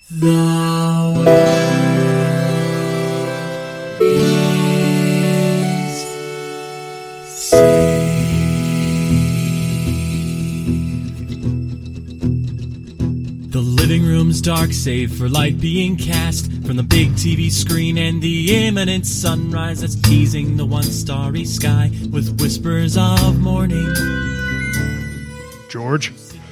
The world is saved. The living room's dark, save for light being cast from the big TV screen and the imminent sunrise that's teasing the one starry sky with whispers of morning. George.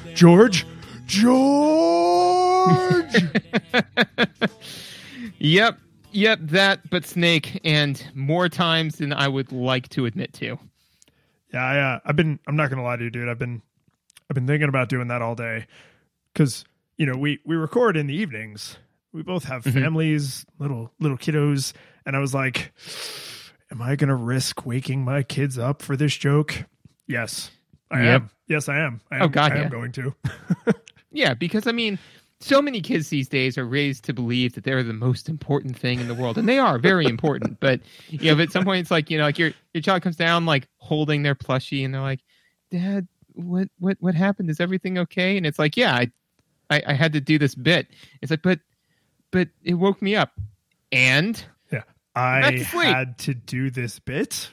Yep, that, but Snake, and more times than I would like to admit to. Yeah, I'm not gonna lie to you, dude. I've been thinking about doing that all day, because we record in the evenings. We both have families, little kiddos, and I was like, am I gonna risk waking my kids up for this joke? Yes, I am. Yes, I am. I am going to. Yeah, because so many kids these days are raised to believe that they're the most important thing in the world, and they are very important. But but at some point it's like like your child comes down like holding their plushie, and they're like, "Dad, what happened? Is everything okay?" And it's like, "Yeah, I had to do this bit." It's like, but it woke me up, and I had to do this bit.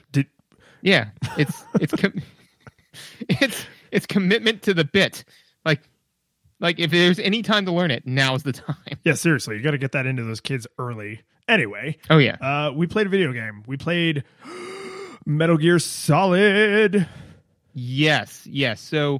It's commitment to the bit. Like if there's any time to learn it, now's the time. Yeah, seriously, you got to get that into those kids early. Anyway. Oh yeah. We played a video game. We played Metal Gear Solid. Yes. So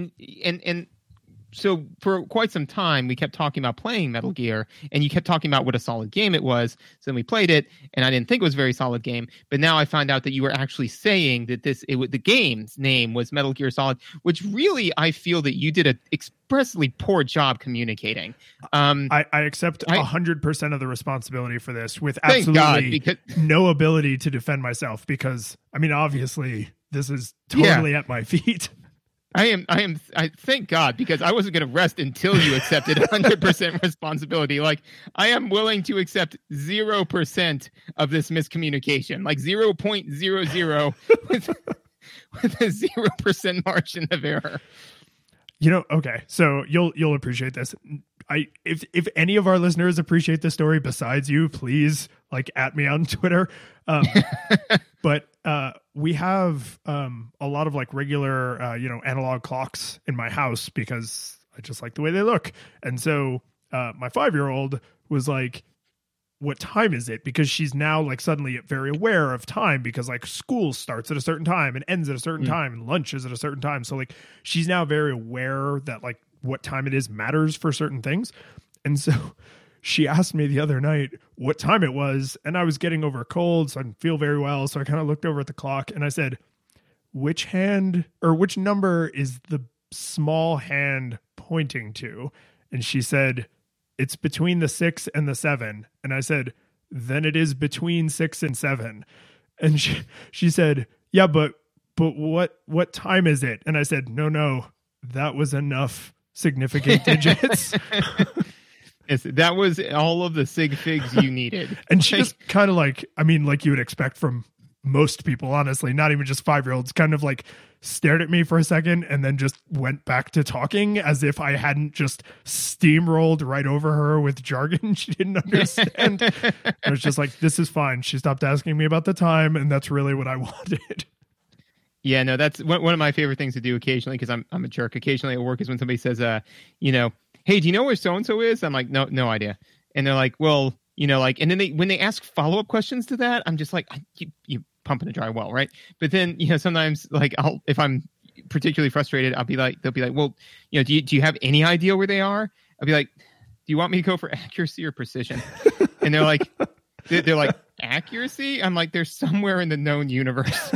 so for quite some time, we kept talking about playing Metal Gear, and you kept talking about what a solid game it was. So then we played it, and I didn't think it was a very solid game. But now I found out that you were actually saying that the game's name was Metal Gear Solid, which really I feel that you did an expressly poor job communicating. I accept 100% of the responsibility for this with absolutely no ability to defend myself, because obviously this is totally at my feet. I thank God, because I wasn't going to rest until you accepted 100% responsibility. Like, I am willing to accept 0% of this miscommunication, like 0.00 with a 0% margin of error. Okay, so you'll appreciate this. If any of our listeners appreciate this story besides you, please at me on Twitter. But we have a lot of regular analog clocks in my house because I just like the way they look. And so my 5-year-old was like, what time is it? Because she's now suddenly very aware of time, because school starts at a certain time and ends at a certain time, and lunch is at a certain time. So she's now very aware that what time it is matters for certain things. And so she asked me the other night what time it was, and I was getting over a cold, so I didn't feel very well. So I kind of looked over at the clock and I said, which number is the small hand pointing to? And she said, it's between the 6 and the 7. And I said, then it is between 6 and 7. And she said, yeah, but what time is it? And I said, no, that was enough significant digits. Yes, that was all of the sig figs you needed. And she just kind of like you would expect from most people, honestly, not even just 5-year-olds, kind of stared at me for a second and then just went back to talking as if I hadn't just steamrolled right over her with jargon she didn't understand. I was just like, this is fine. She stopped asking me about the time, and that's really what I wanted. Yeah, no, that's one of my favorite things to do occasionally, because I'm a jerk. Occasionally at work is when somebody says, hey, do you know where so-and-so is? I'm like, no idea. And they're like, well, and then when they ask follow-up questions to that, I'm just like, you pumping a dry well, right? But then, sometimes if I'm particularly frustrated, they'll be like, well, do you have any idea where they are? I'll be like, do you want me to go for accuracy or precision? And they're like, accuracy? I'm like, they're somewhere in the known universe,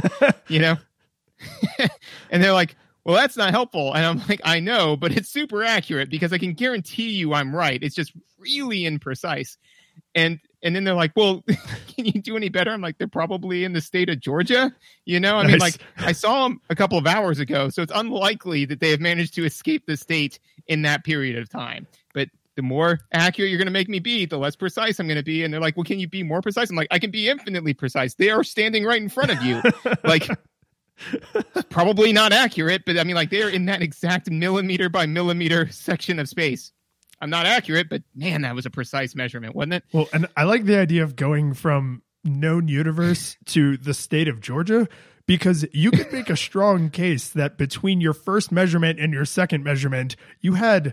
And they're like, well, that's not helpful. And I'm like, I know, but it's super accurate because I can guarantee you I'm right. It's just really imprecise. And then they're like, well, can you do any better? I'm like, they're probably in the state of Georgia. Nice. I saw them a couple of hours ago, so it's unlikely that they have managed to escape the state in that period of time. But the more accurate you're going to make me be, the less precise I'm going to be. And they're like, well, can you be more precise? I'm like, I can be infinitely precise. They are standing right in front of you. Probably not accurate, but they're in that exact millimeter by millimeter section of space. I'm not accurate, but man, that was a precise measurement, wasn't it? Well, and I like the idea of going from known universe to the state of Georgia, because you could make a strong case that between your first measurement and your second measurement, you had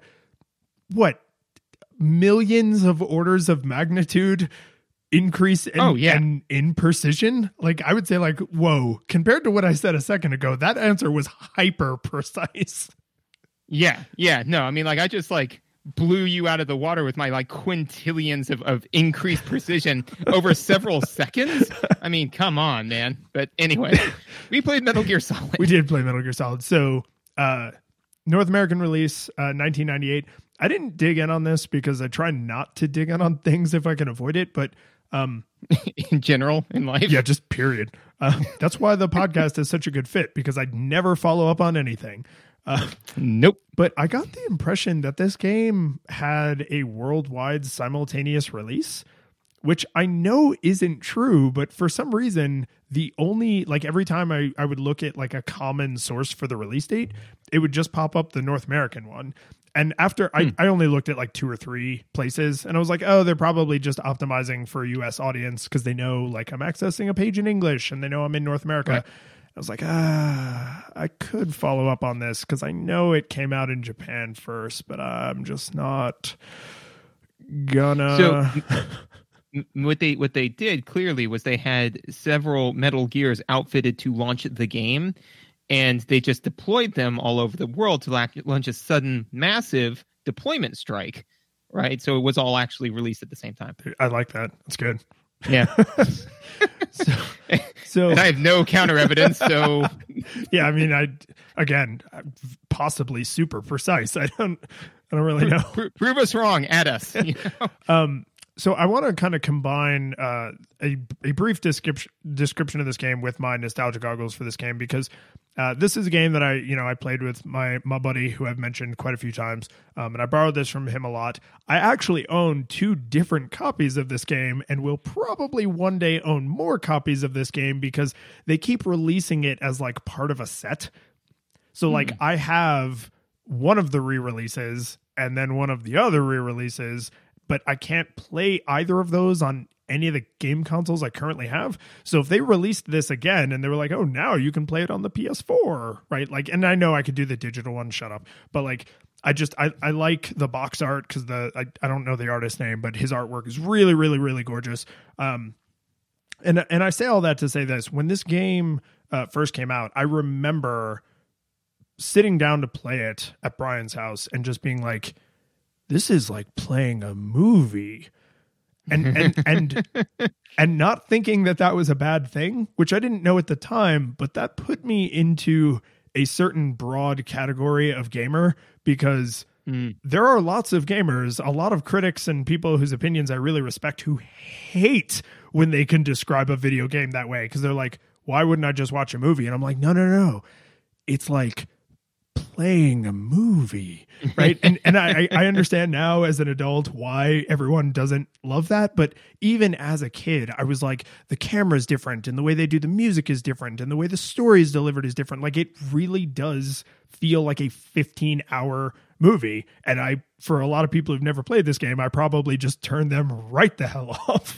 millions of orders of magnitude increase in precision. Like, I would say, like, whoa, compared to what I said a second ago, that answer was hyper precise. Yeah. No, I mean, like, I just like blew you out of the water with my like quintillions of increased precision over several seconds. I mean, come on, man. But anyway, we played Metal Gear Solid. We did play Metal Gear Solid. So, North American release, 1998. I didn't dig in on this because I try not to dig in on things if I can avoid it, but in general, in life. Yeah, just period. That's why the podcast is such a good fit, because I'd never follow up on anything. Nope. But I got the impression that this game had a worldwide simultaneous release, which I know isn't true, but for some reason, the only, like, every time I would look at like a common source for the release date, it would just pop up the North American one. And after I only looked at like 2 or 3 places, and I was like, oh, they're probably just optimizing for a US audience because they know, like, I'm accessing a page in English and they know I'm in North America. Right. I was like, I could follow up on this because I know it came out in Japan first, but I'm just not gonna. So what they did clearly was they had several Metal Gears outfitted to launch the game, and they just deployed them all over the world to launch a sudden massive deployment strike, right? So it was all actually released at the same time. I like that. That's good. Yeah. So and I have no counter evidence. So yeah, I mean, I'm possibly super precise. I don't really know. Prove us wrong. At us. You know? So I want to kind of combine a brief description of this game with my nostalgia goggles for this game, because this is a game that I played with my buddy who I've mentioned quite a few times, and I borrowed this from him a lot. I actually own 2 different copies of this game, and will probably one day own more copies of this game because they keep releasing it as like part of a set. So like I have one of the re-releases and then one of the other re-releases, but I can't play either of those on any of the game consoles I currently have. So if they released this again and they were like, oh, now you can play it on the PS4, right? Like, and I know I could do the digital one, shut up. But like, I like the box art because I don't know the artist's name, but his artwork is really, really, really gorgeous. And I say all that to say this: when this game first came out, I remember sitting down to play it at Brian's house and just being like, this is like playing a movie, and not thinking that was a bad thing, which I didn't know at the time, but that put me into a certain broad category of gamer, because there are lots of gamers, a lot of critics and people whose opinions I really respect, who hate when they can describe a video game that way, because they're like, why wouldn't I just watch a movie? And I'm like, no. It's like playing a movie, right? and I understand now as an adult why everyone doesn't love that, but even as a kid, I was like, the camera's different, and the way they do the music is different, and the way the story is delivered is different. Like, it really does feel like a 15-hour movie, and for a lot of people who've never played this game, I probably just turned them right the hell off.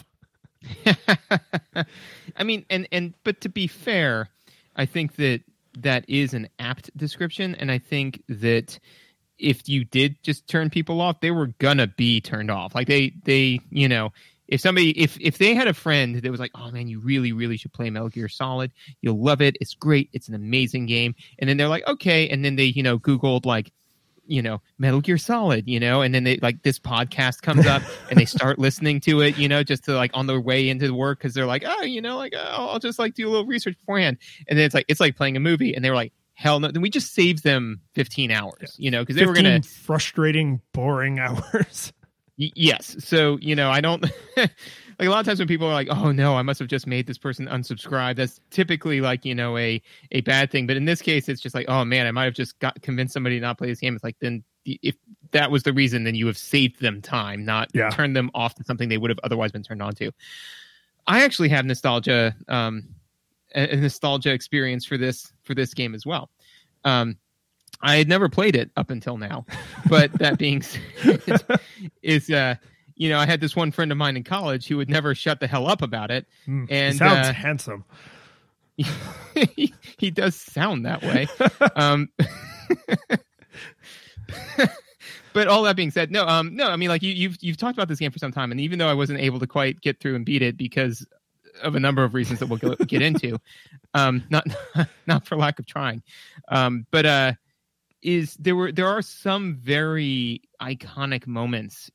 I mean, but to be fair, I think that is an apt description, and I think that if you did just turn people off, they were gonna be turned off. Like they you know, if they had a friend that was like, oh man, you really, really should play Metal Gear Solid, you'll love it, it's great, it's an amazing game, and then they're like, okay, and then they, you know, Googled like, you know, Metal Gear Solid, you know, and then they like, this podcast comes up and they start listening to it, you know, just to like on their way into the work, because they're like, oh, you know, like, oh, I'll just like do a little research beforehand, and then it's like playing a movie, and they were like, hell no. Then we just saved them 15 hours, you know, because they were gonna frustrating, boring hours. Yes. So, you know, I don't like, a lot of times when people are like, oh no, I must have just made this person unsubscribe, that's typically like, you know, a bad thing. But in this case, it's just like, oh man, I might have just convinced somebody to not play this game. It's like, then if that was the reason, then you have saved them time, not turned them off to something they would have otherwise been turned on to. I actually have nostalgia, a nostalgia experience for this game as well. I had never played it up until now, but that being said, I had this one friend of mine in college who would never shut the hell up about it. And and sounds handsome. He does sound that way. But all that being said, no, I mean, like you've talked about this game for some time, and even though I wasn't able to quite get through and beat it because of a number of reasons that we'll get into, not for lack of trying, but there are some very iconic moments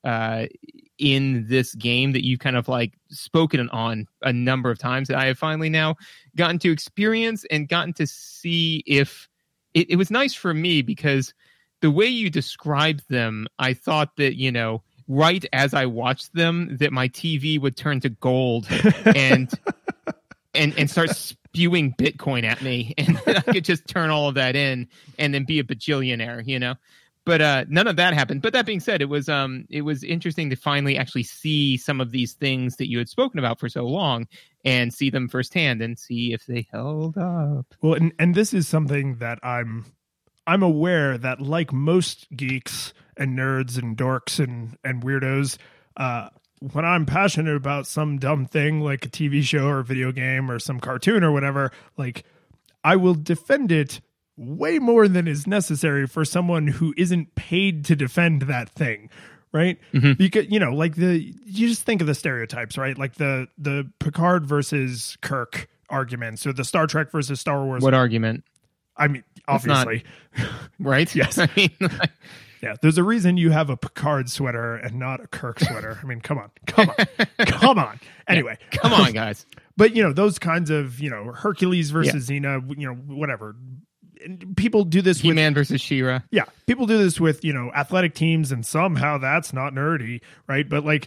in this game that you've kind of like spoken on a number of times that I have finally now gotten to experience and gotten to see. If it was nice for me because the way you described them, I thought that, right as I watched them, that my TV would turn to gold and start spewing Bitcoin at me, and I could just turn all of that in and then be a bajillionaire, But none of that happened. But that being said, it was interesting to finally actually see some of these things that you had spoken about for so long and see them firsthand and see if they held up. Well, and this is something that I'm aware that, like most geeks and nerds and dorks and weirdos, when I'm passionate about some dumb thing like a TV show or a video game or some cartoon or whatever, like I will defend it way more than is necessary for someone who isn't paid to defend that thing. Right. Mm-hmm. Because, you just think of the stereotypes, right? Like the Picard versus Kirk arguments, or the Star Trek versus Star Wars. What argument? I mean, obviously. Right? Yes. I mean, yeah, there's a reason you have a Picard sweater and not a Kirk sweater. I mean, come on. Anyway. Yeah, come on, guys. But, those kinds of, Hercules versus Xena, whatever. And people do this with He-Man versus She-Ra. Yeah, people do this with, athletic teams, and somehow that's not nerdy, right? But like,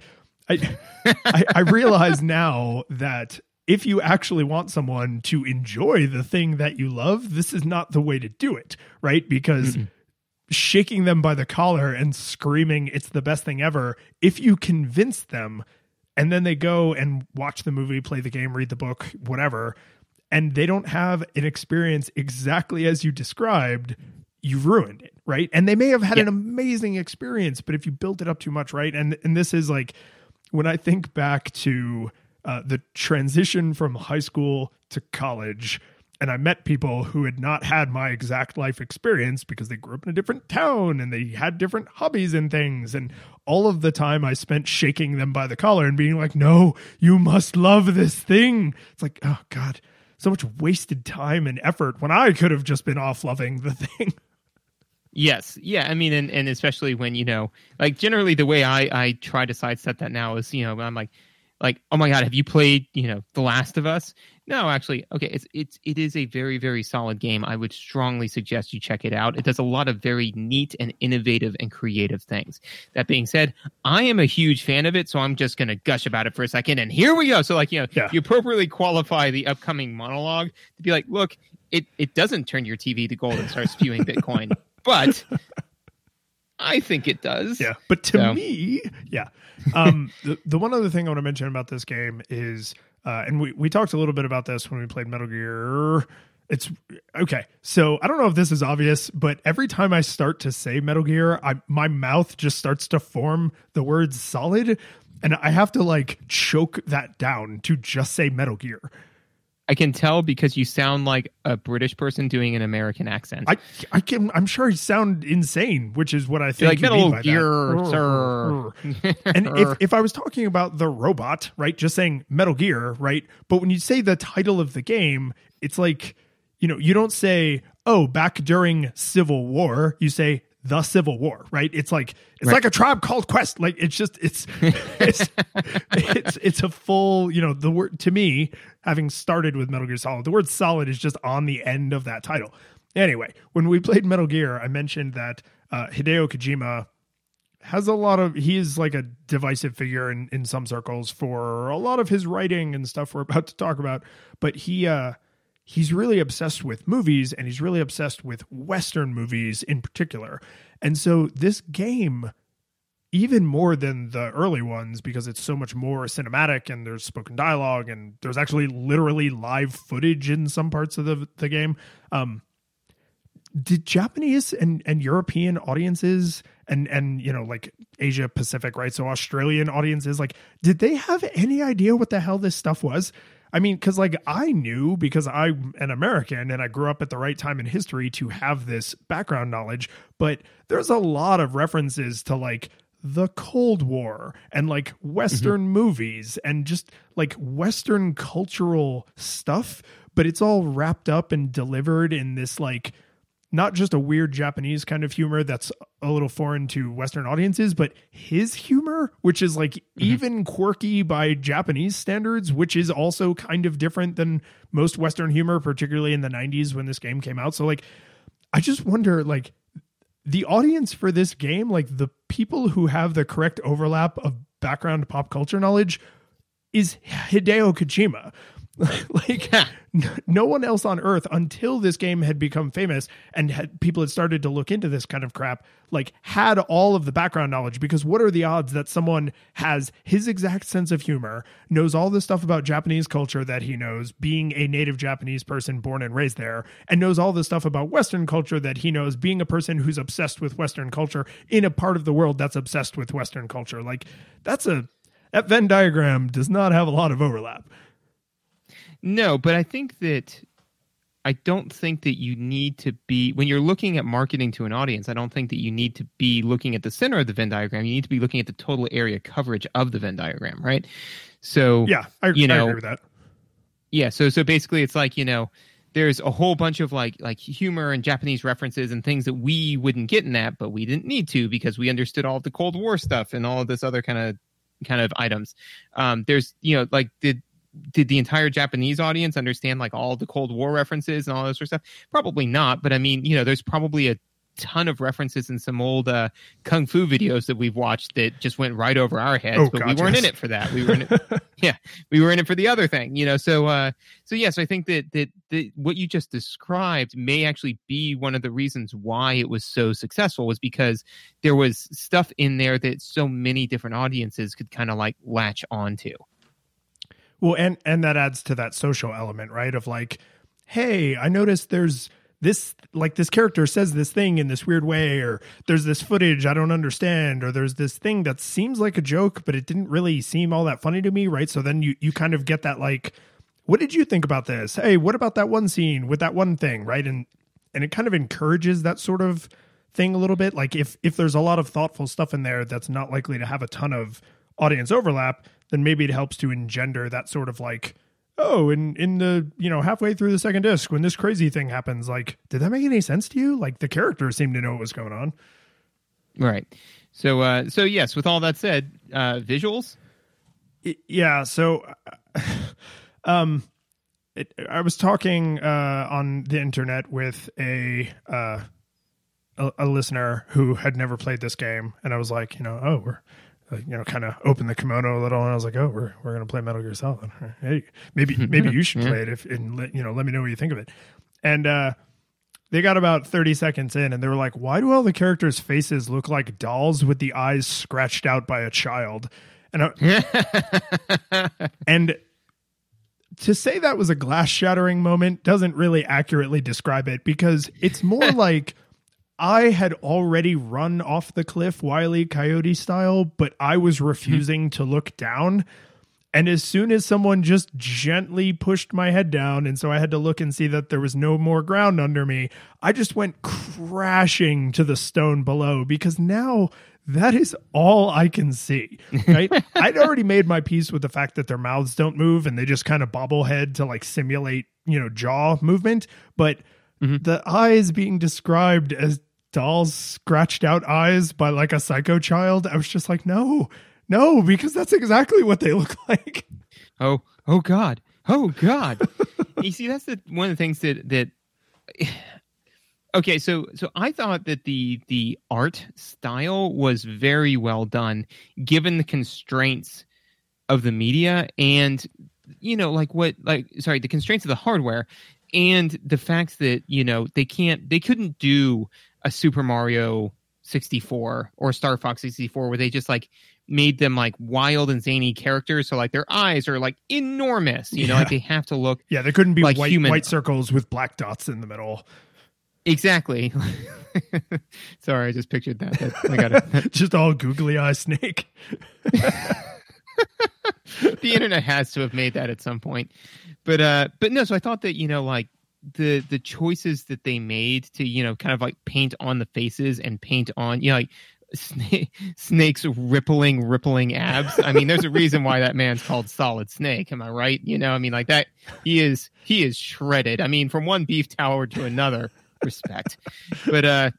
I realize now that if you actually want someone to enjoy the thing that you love, this is not the way to do it, right? Because shaking them by the collar and screaming it's the best thing ever, if you convince them and then they go and watch the movie, play the game, read the book, whatever, and they don't have an experience exactly as you described, you've ruined it, right? And they may have had an amazing experience, but if you built it up too much, right? And this is like, when I think back to the transition from high school to college, and I met people who had not had my exact life experience because they grew up in a different town and they had different hobbies and things. And all of the time I spent shaking them by the collar and being like, no, you must love this thing. It's like, oh God, so much wasted time and effort when I could have just been off loving the thing. Yes. Yeah. I mean, and especially when, like generally the way I try to sidestep that now is, I'm like, oh my God, have you played, The Last of Us? No, actually, okay, it is a very, very solid game. I would strongly suggest you check it out. It does a lot of very neat and innovative and creative things. That being said, I am a huge fan of it, so I'm just going to gush about it for a second. And here we go. So, you appropriately qualify the upcoming monologue to be like, look, it doesn't turn your TV to gold and start spewing Bitcoin, but I think it does. Yeah, but to me, yeah. The one other thing I want to mention about this game is, and we talked a little bit about this when we played Metal Gear. It's okay. So I don't know if this is obvious, but every time I start to say Metal Gear, my mouth just starts to form the word solid, and I have to choke that down to just say Metal Gear. I can tell because you sound like a British person doing an American accent. I'm sure I sound insane, which is what I think. You're like Metal Gear, sir. And if I was talking about the robot, right, just saying Metal Gear, right? But when you say the title of the game, it's like, you don't say, oh, back during Civil War. You say the Civil War, right? It's like like a Tribe Called Quest. Like it's a full, the word, to me, having started with Metal Gear Solid, the word solid is just on the end of that title. Anyway, when we played Metal Gear, I mentioned that Hideo Kojima has he is like a divisive figure in some circles for a lot of his writing and stuff we're about to talk about, but he's really obsessed with movies, and he's really obsessed with Western movies in particular. And so this game, even more than the early ones, because it's so much more cinematic and there's spoken dialogue and there's actually literally live footage in some parts of the game, did Japanese and European audiences and you know, like Asia Pacific, right? So Australian audiences, like, did they have any idea what the hell this stuff was? I mean, because like I knew, because I'm an American and I grew up at the right time in history to have this background knowledge, but there's a lot of references to like the Cold War and like Western movies and just like Western cultural stuff, but it's all wrapped up and delivered in this like not just a weird Japanese kind of humor that's a little foreign to Western audiences, but his humor, which is like even quirky by Japanese standards, which is also kind of different than most Western humor, particularly in the 90s when this game came out. So like, I just wonder, like, the audience for this game, like the people who have the correct overlap of background pop culture knowledge is Hideo Kojima. Like no one else on earth until this game had become famous and people had started to look into this kind of crap, like had all of the background knowledge, because what are the odds that someone has his exact sense of humor, knows all the stuff about Japanese culture that he knows, being a native Japanese person born and raised there, and knows all the stuff about Western culture that he knows, being a person who's obsessed with Western culture in a part of the world that's obsessed with Western culture. Like that Venn diagram does not have a lot of overlap. No, but I don't think that you need to be, when you're looking at marketing to an audience, I don't think that you need to be looking at the center of the Venn diagram. You need to be looking at the total area coverage of the Venn diagram, right? So, yeah, I agree with that. Yeah, so basically it's like, you know, there's a whole bunch of like humor and Japanese references and things that we wouldn't get in that, but we didn't need to because we understood all of the Cold War stuff and all of this other kind of items. There's, you know, like did the entire Japanese audience understand like all the Cold War references and all this sort of stuff? Probably not. But I mean, you know, there's probably a ton of references in some old kung fu videos that we've watched that just went right over our heads, but we weren't in it for that. We were in it. We were in it for the other thing, you know? So I think that what you just described may actually be one of the reasons why it was so successful, was because there was stuff in there that so many different audiences could kind of like latch onto. Well, and that adds to that social element, right? Of like, hey, I noticed there's this, like this character says this thing in this weird way, or there's this footage I don't understand, or there's this thing that seems like a joke, but it didn't really seem all that funny to me, right? So then you kind of get that like, what did you think about this? Hey, what about that one scene with that one thing, right? And it kind of encourages that sort of thing a little bit. Like if there's a lot of thoughtful stuff in there that's not likely to have a ton of audience overlap, then maybe it helps to engender that sort of like, oh, in the, you know, halfway through the second disc when this crazy thing happens, like, did that make any sense to you? Like the characters seemed to know what was going on. Right. So yes, with all that said, visuals. Yeah. So, I was talking on the internet with a listener who had never played this game, and I was like, you know, oh, we're, you know, kind of open the kimono a little, and I was like, oh, we're going to play Metal Gear Solid. Hey, maybe you should play it and let me know what you think of it. And they got about 30 seconds in, and they were like, why do all the characters' faces look like dolls with the eyes scratched out by a child? And to say that was a glass shattering moment doesn't really accurately describe it, because it's more like I had already run off the cliff Wile E. Coyote style, but I was refusing to look down. And as soon as someone just gently pushed my head down, and so I had to look and see that there was no more ground under me, I just went crashing to the stone below, because now that is all I can see, right? I'd already made my peace with the fact that their mouths don't move and they just kind of bobblehead to like simulate, you know, jaw movement. But the eyes being described as dolls' scratched out eyes by like a psycho child, I was just like, no, because that's exactly what they look like. Oh God. You see, that's one of the things that okay, so I thought that the art style was very well done, given the constraints of the media and, you know, the constraints of the hardware, and the fact that, you know, they couldn't do a Super Mario 64 or Star Fox 64 where they just like made them like wild and zany characters. So like their eyes are like enormous, you know, like they have to look. Yeah, they couldn't be like white circles with black dots in the middle. Exactly. Sorry, I just pictured that. I got it. Just all googly eye snake. The internet has to have made that at some point, but no. So I thought that like the choices that they made to kind of like paint on the faces and paint on like Snake's rippling abs. I mean, there's a reason why that man's called Solid Snake. Am I right? I mean, like that. He is shredded. I mean, from one beef tower to another. Respect, but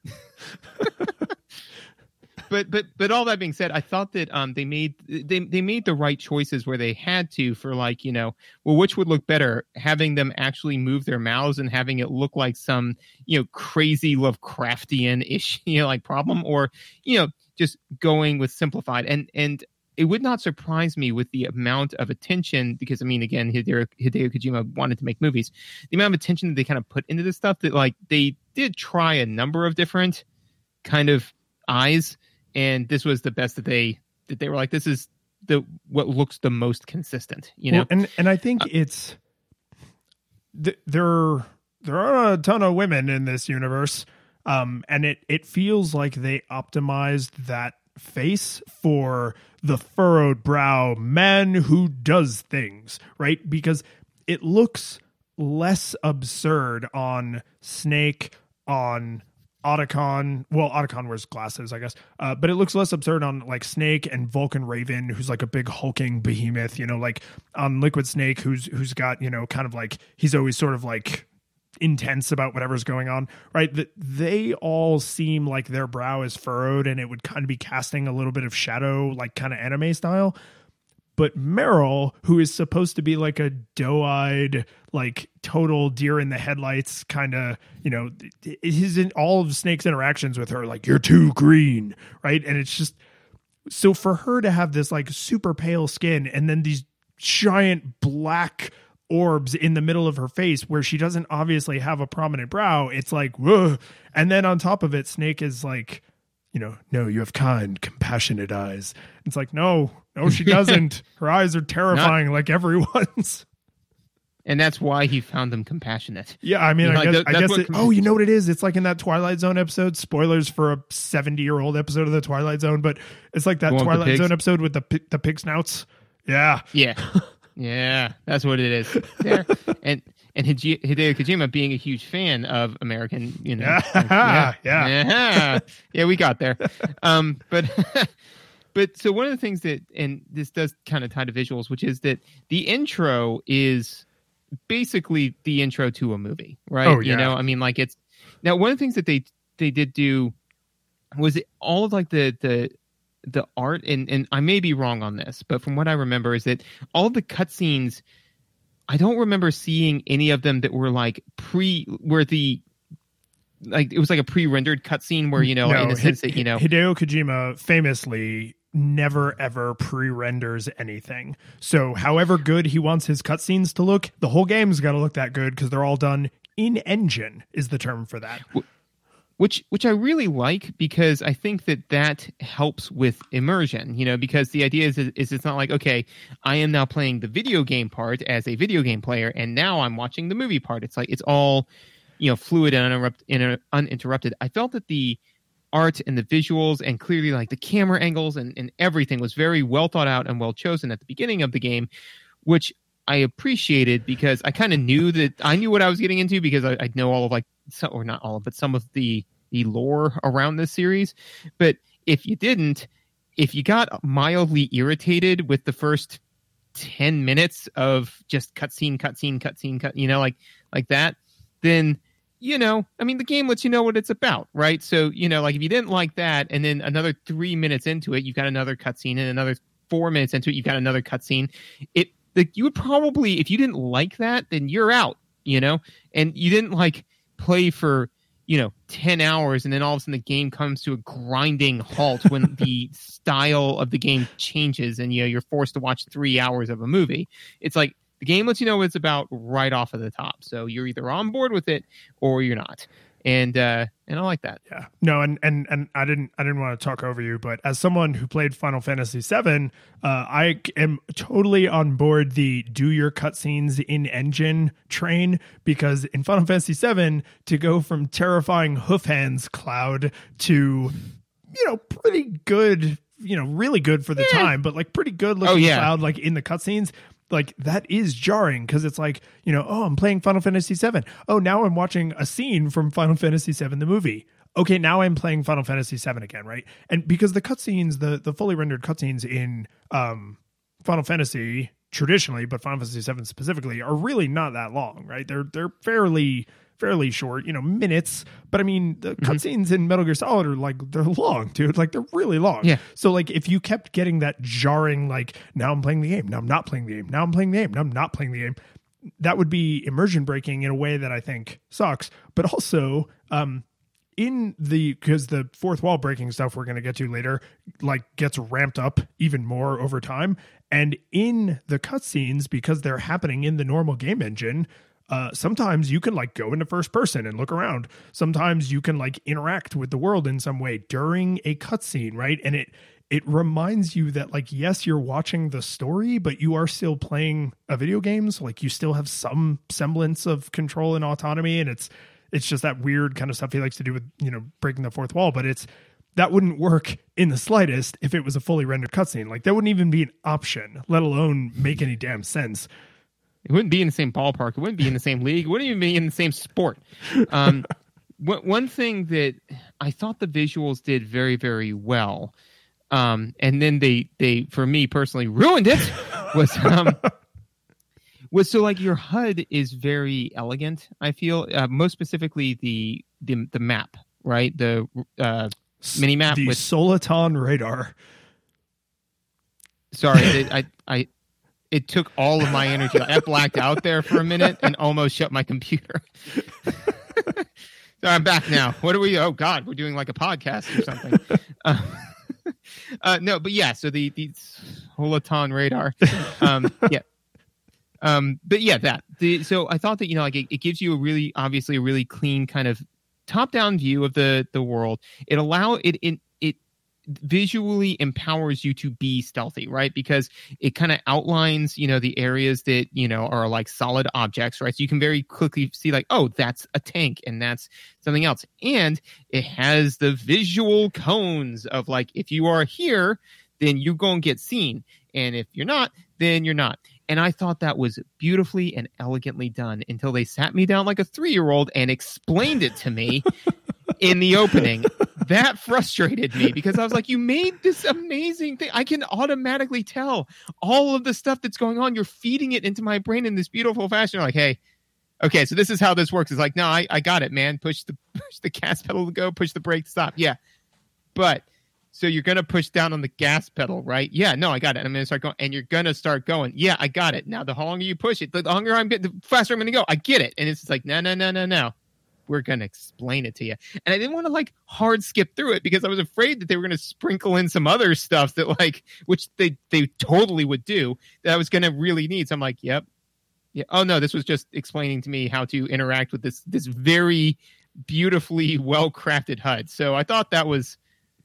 but all that being said, I thought that they made the right choices where they had to for like well, which would look better, having them actually move their mouths and having it look like some crazy Lovecraftian ish like problem, or just going with simplified and it would not surprise me with the amount of attention, because I mean, again, Hideo Kojima wanted to make movies. The amount of attention that they kind of put into this stuff, that like they did try a number of different kind of eyes, and this was the best that they were like, this is what looks the most consistent, Well, and I think it's there are a ton of women in this universe, and it feels like they optimized that face for the furrowed brow man who does things, right? Because it looks less absurd on Snake, on Otacon. Well, Otacon wears glasses, I guess. But it looks less absurd on like Snake and Vulcan Raven, who's like a big hulking behemoth, like on Liquid Snake, who's got, kind of like, he's always sort of like intense about whatever's going on, right? That they all seem like their brow is furrowed and it would kind of be casting a little bit of shadow, like kind of anime style. But Meryl, who is supposed to be like a doe-eyed, like total deer in the headlights kind of, his in all of Snake's interactions with her, like, you're too green, right? And it's just, so for her to have this like super pale skin and then these giant black orbs in the middle of her face where she doesn't obviously have a prominent brow, it's like, whoa. And then on top of it, Snake is like, no, you have kind, compassionate eyes. It's like, no, she doesn't. Her eyes are terrifying, like everyone's. And that's why he found them compassionate. Yeah, I mean, I guess you know what it is? It's like in that Twilight Zone episode, spoilers for a 70-year-old episode of the Twilight Zone, but it's like that Twilight Zone episode with the pig snouts. Yeah. Yeah, that's what it is. There. And Hideo Kojima being a huge fan of American, yeah, we got there. But so one of the things that, and this does kind of tie to visuals, which is that the intro is basically the intro to a movie, right? Oh, yeah. I mean, like it's now one of the things that they did do was all of like the art, and I may be wrong on this, but from what I remember is that all of the cutscenes, I don't remember seeing any of them that were like it was like a pre-rendered cutscene where, in a sense that, Hideo Kojima famously never ever pre-renders anything. So however good he wants his cutscenes to look, the whole game's got to look that good because they're all done in engine is the term for that. Which I really like, because I think that helps with immersion, because the idea is it's not like, okay, I am now playing the video game part as a video game player, and now I'm watching the movie part. It's like, it's all, fluid and uninterrupted. I felt that the art and the visuals and clearly like the camera angles and everything was very well thought out and well chosen at the beginning of the game, which I appreciated, because I kind of knew what I was getting into, because I know all of like, or not all of, but some of the lore around this series. But if you got mildly irritated with the first 10 minutes of just cutscene, like that, then, I mean, the game lets you know what it's about, right? So, like if you didn't like that, and then another 3 minutes into it, you've got another cutscene, and another 4 minutes into it, you've got another cutscene. You would probably, if you didn't like that, then you're out, and you didn't like play for 10 hours, and then all of a sudden the game comes to a grinding halt when the style of the game changes, and you're forced to watch 3 hours of a movie. It's like the game lets you know what it's about right off of the top, so you're either on board with it or you're not. and I like that. Yeah, no, and I didn't want to talk over you, but as someone who played Final Fantasy VII, I am totally on board the do your cutscenes in engine train, because in Final Fantasy VII, to go from terrifying hoof hands Cloud to, pretty good, really good for the time, but like pretty good looking Cloud, like in the cutscenes. Like that is jarring, because it's like, I'm playing Final Fantasy VII. Oh, now I'm watching a scene from Final Fantasy VII, the movie. Okay, now I'm playing Final Fantasy VII again, right? And because the cutscenes, the fully rendered cutscenes in Final Fantasy traditionally, but Final Fantasy VII specifically, are really not that long, right? They're fairly short, minutes. But I mean, the cutscenes in Metal Gear Solid are like, they're long, dude. Like they're really long. Yeah. So like if you kept getting that jarring, like now I'm playing the game, now I'm not playing the game, now I'm playing the game, now I'm not playing the game, that would be immersion breaking in a way that I think sucks. But also, because the fourth wall breaking stuff we're going to get to later, like gets ramped up even more over time. And in the cutscenes, because they're happening in the normal game engine, sometimes you can like go into first person and look around. Sometimes you can like interact with the world in some way during a cutscene, right? And it reminds you that like, yes, you're watching the story, but you are still playing a video game. So like you still have some semblance of control and autonomy. And it's just that weird kind of stuff he likes to do with, breaking the fourth wall. But that wouldn't work in the slightest if it was a fully rendered cutscene. Like that wouldn't even be an option, let alone make any damn sense. It wouldn't be in the same ballpark. It wouldn't be in the same league. It wouldn't even be in the same sport. One thing that I thought the visuals did very, very well, and then they for me personally ruined it, was so like your HUD is very elegant. I feel most specifically the map, right? The mini map with Soliton radar. Sorry, it took all of my energy. I blacked out there for a minute and almost shut my computer. So I'm back now. What are we? Oh God, we're doing like a podcast or something. No, but yeah. So the Holoton radar. Yeah. But yeah, so I thought that, like it gives you obviously a really clean kind of top-down view of the world. It visually empowers you to be stealthy, right? Because it kind of outlines, the areas that, are like solid objects, right? So you can very quickly see like, oh, that's a tank and that's something else. And it has the visual cones of like, if you are here, then you're going to get seen. And if you're not, then you're not. And I thought that was beautifully and elegantly done until they sat me down like a 3-year-old and explained it to me in the opening. That frustrated me because I was like, you made this amazing thing. I can automatically tell all of the stuff that's going on. You're feeding it into my brain in this beautiful fashion. You're like, hey, okay, so this is how this works. It's like, no, I got it, man. Push the gas pedal to go, push the brake to stop. Yeah. But so you're going to push down on the gas pedal, right? Yeah, no, I got it. I'm going to start going, and you're going to start going. Yeah, I got it. Now, the longer you push it, the longer I'm getting, the faster I'm going to go. I get it. And it's just like, no. We're going to explain it to you. And I didn't want to like hard skip through it because I was afraid that they were going to sprinkle in some other stuff that like, which they totally would do, that I was going to really need. So I'm like, yep. Yeah. Oh no, this was just explaining to me how to interact with this very beautifully well-crafted HUD. So I thought that was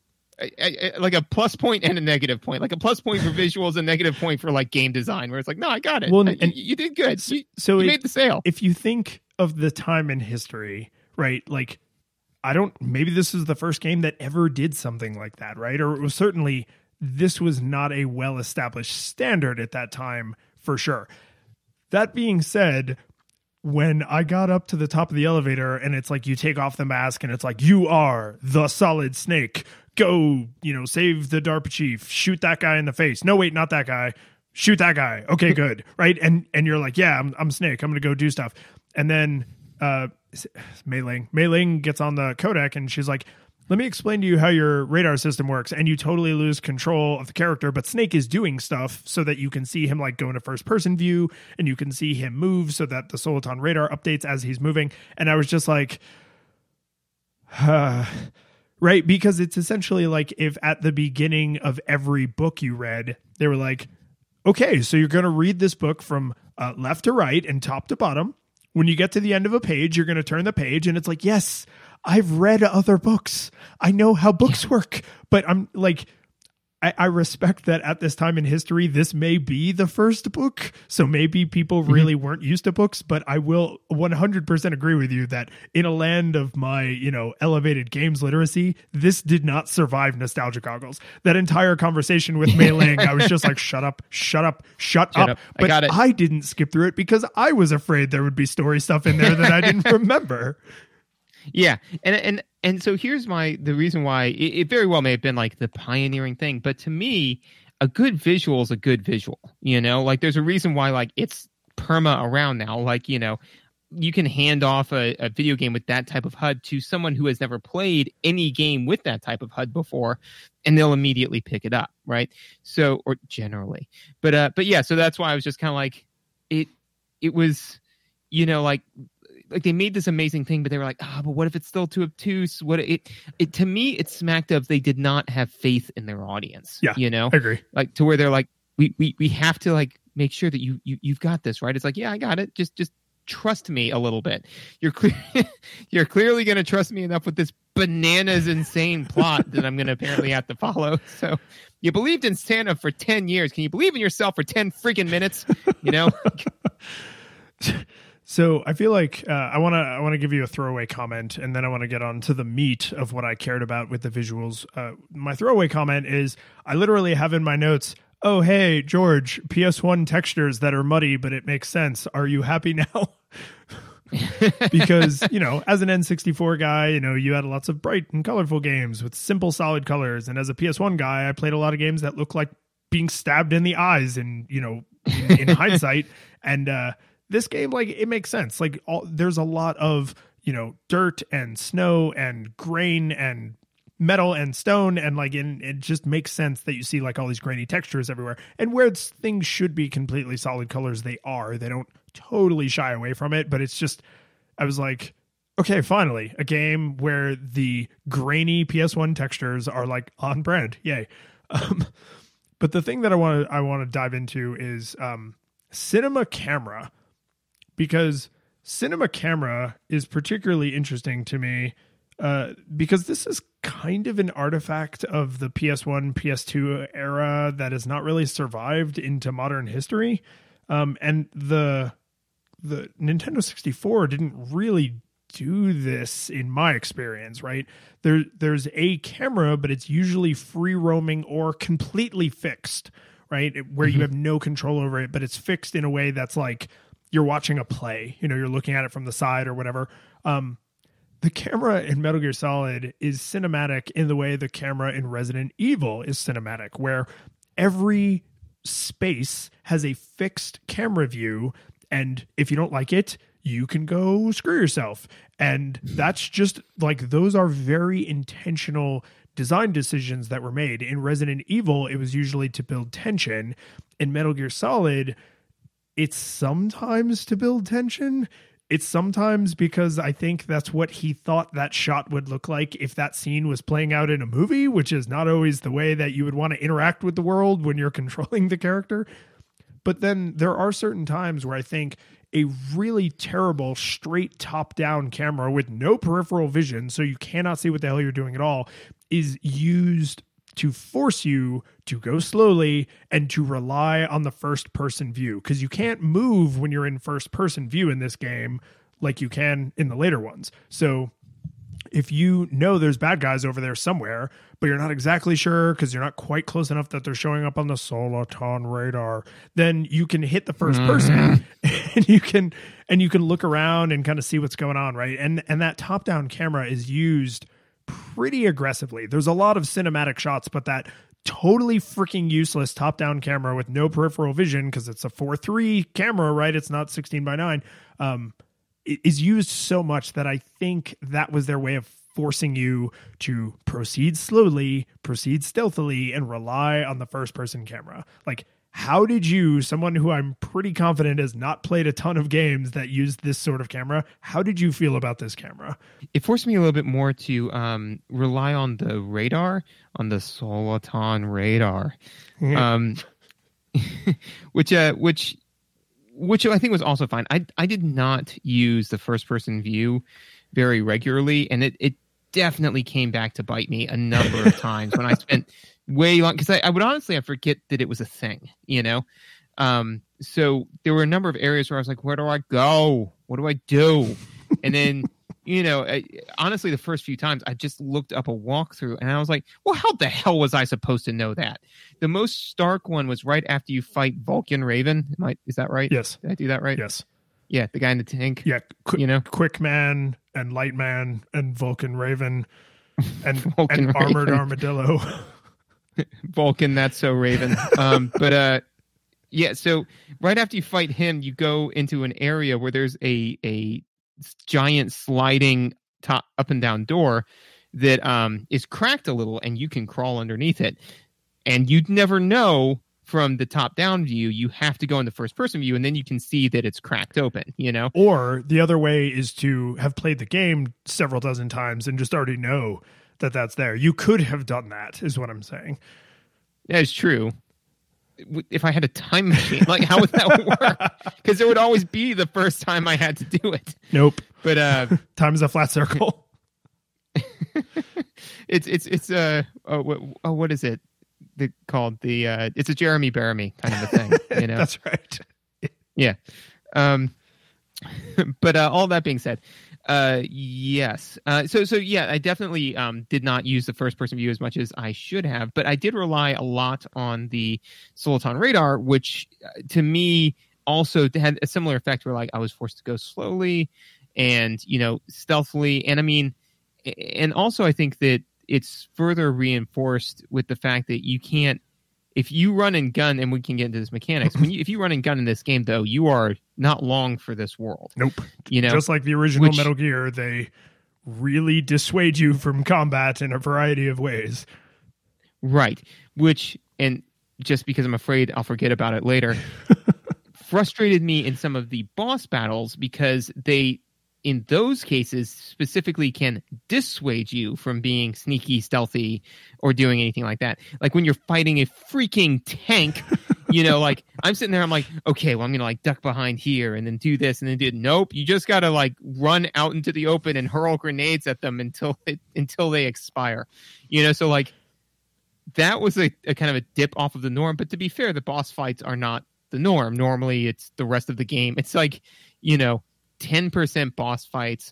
like a plus point and a negative point, like a plus point for visuals, a negative point for like game design, where it's like, no, I got it. Well, and you did good. You made the sale. If you think of the time in history, right? Like, maybe this is the first game that ever did something like that, right? Or it was certainly, this was not a well-established standard at that time, for sure. That being said, when I got up to the top of the elevator and it's like, you take off the mask and it's like, you are the Solid Snake. Go, save the DARPA chief, shoot that guy in the face. No, wait, not that guy. Shoot that guy. Okay, good. Right. And you're like, yeah, I'm Snake. I'm going to go do stuff. And then Mei Ling gets on the codec and she's like, let me explain to you how your radar system works. And you totally lose control of the character, but Snake is doing stuff so that you can see him like go into first person view and you can see him move so that the Soliton radar updates as he's moving. And I was just like, right? Because it's essentially like if at the beginning of every book you read, they were like, okay, so you're going to read this book from left to right and top to bottom. When you get to the end of a page, you're going to turn the page and it's like, yes, I've read other books. I know how books work, but I'm like, I respect that at this time in history, this may be the first book. So maybe people really weren't used to books, but I will 100% agree with you that in a land of my, elevated games literacy, this did not survive nostalgia goggles. That entire conversation with Mei Ling, I was just like, shut up. But I didn't skip through it because I was afraid there would be story stuff in there that I didn't remember. Yeah. And so here's the reason why it very well may have been like the pioneering thing, but to me, a good visual is a good visual, like there's a reason why like it's perma around now. Like, you can hand off a video game with that type of HUD to someone who has never played any game with that type of HUD before, and they'll immediately pick it up. Right. So, or generally, but yeah, so that's why I was just kind of like, it was, like they made this amazing thing, but they were like, but what if it's still too obtuse? What it to me, it smacked of they did not have faith in their audience. Yeah, I agree. Like to where they're like, we have to like make sure that you've got this right. It's like, yeah, I got it. Just trust me a little bit. You're clearly going to trust me enough with this bananas insane plot that I'm going to apparently have to follow. So you believed in Santa for 10 years. Can you believe in yourself for 10 freaking minutes? So I feel like I want to give you a throwaway comment, and then I want to get on to the meat of what I cared about with the visuals. My throwaway comment is I literally have in my notes, oh, hey, George, PS1 textures that are muddy, but it makes sense. Are you happy now? Because, as an N64 guy, you had lots of bright and colorful games with simple, solid colors. And as a PS1 guy, I played a lot of games that looked like being stabbed in the eyes and, in hindsight. And, this game, like, it makes sense. Like, there's a lot of, dirt and snow and grain and metal and stone. And, like, it just makes sense that you see, like, all these grainy textures everywhere. And where things should be completely solid colors, they are. They don't totally shy away from it. But it's just, I was like, okay, finally, a game where the grainy PS1 textures are, like, on brand. Yay. But the thing that I want to dive into is cinema camera. Because cinema camera is particularly interesting to me because this is kind of an artifact of the PS1, PS2 era that has not really survived into modern history. And the Nintendo 64 didn't really do this in my experience, right? There's a camera, but it's usually free roaming or completely fixed, right? Where you have no control over it, but it's fixed in a way that's like, you're watching a play, you're looking at it from the side or whatever. The camera in Metal Gear Solid is cinematic in the way the camera in Resident Evil is cinematic, where every space has a fixed camera view. And if you don't like it, you can go screw yourself. And that's just like, those are very intentional design decisions that were made. In Resident Evil, it was usually to build tension. In Metal Gear Solid, it's sometimes to build tension. It's sometimes because I think that's what he thought that shot would look like if that scene was playing out in a movie, which is not always the way that you would want to interact with the world when you're controlling the character. But then there are certain times where I think a really terrible straight top-down camera with no peripheral vision, so you cannot see what the hell you're doing at all, is used to force you to go slowly and to rely on the first person view, because you can't move when you're in first person view in this game like you can in the later ones. So if you know there's bad guys over there somewhere, but you're not exactly sure because you're not quite close enough that they're showing up on the Soliton radar, then you can hit the first person and you can look around and kind of see what's going on, right? And that top-down camera is used pretty aggressively. There's a lot of cinematic shots, but that totally freaking useless top-down camera with no peripheral vision, because it's a 4:3 camera, right? It's not 16:9. It is used so much that I think that was their way of forcing you to proceed slowly, proceed stealthily, and rely on the first-person camera. Like, how did you, someone who I'm pretty confident has not played a ton of games that use this sort of camera, how did you feel about this camera? It forced me a little bit more to rely on the radar, on the Soliton radar, which I think was also fine. I did not use the first person view very regularly, and it definitely came back to bite me a number of times when I spent way long, because I would honestly, I forget that it was a thing, you know? So there were a number of areas where I was like, where do I go? What do I do? And then, you know, honestly, the first few times I just looked up a walkthrough and I was like, well, how the hell was I supposed to know that? The most stark one was right after you fight Vulcan Raven. Is that right? Yes. Did I do that right? Yes. Yeah, the guy in the tank. Yeah, you know, Quick Man and Light Man and Vulcan Raven and, Vulcan and Armored Raven. Armadillo. Vulcan, that's so Raven. Yeah, so right after you fight him, you go into an area where there's a giant sliding top up and down door that is cracked a little, and you can crawl underneath it. And you'd never know from the top down view. You have to go in the first person view, and then you can see that it's cracked open, you know? Or the other way is to have played the game several dozen times and just already know that that's there. You could have done that, is what I'm saying. That is true. If I had a time machine, like, how would that work? Because it would always be the first time I had to do it. Nope. But time is a flat circle. it's what is it called? It's a Jeremy Bearimy kind of a thing, you know? That's right. Yeah. But all that being said, yes. So yeah, I definitely did not use the first person view as much as I should have, but I did rely a lot on the Soliton radar, which to me also had a similar effect where, like, I was forced to go slowly and, you know, stealthily. And I mean, and also I think that it's further reinforced with the fact that you can't, if you run and gun, and we can get into this mechanics, if you run and gun in this game, though, you are not long for this world. Nope. You know, just like the original Metal Gear, they really dissuade you from combat in a variety of ways. Right. Which, and just because I'm afraid I'll forget about it later, frustrated me in some of the boss battles, because they, in those cases, specifically can dissuade you from being sneaky, stealthy, or doing anything like that. Like when you're fighting a freaking tank, you know, like I'm sitting there, I'm like, okay, well, I'm going to like duck behind here and then do this and then do it. Nope. You just got to like run out into the open and hurl grenades at them until they expire, you know? So like that was a kind of a dip off of the norm. But to be fair, the boss fights are not the norm. Normally it's the rest of the game. It's like, you know, 10% boss fights,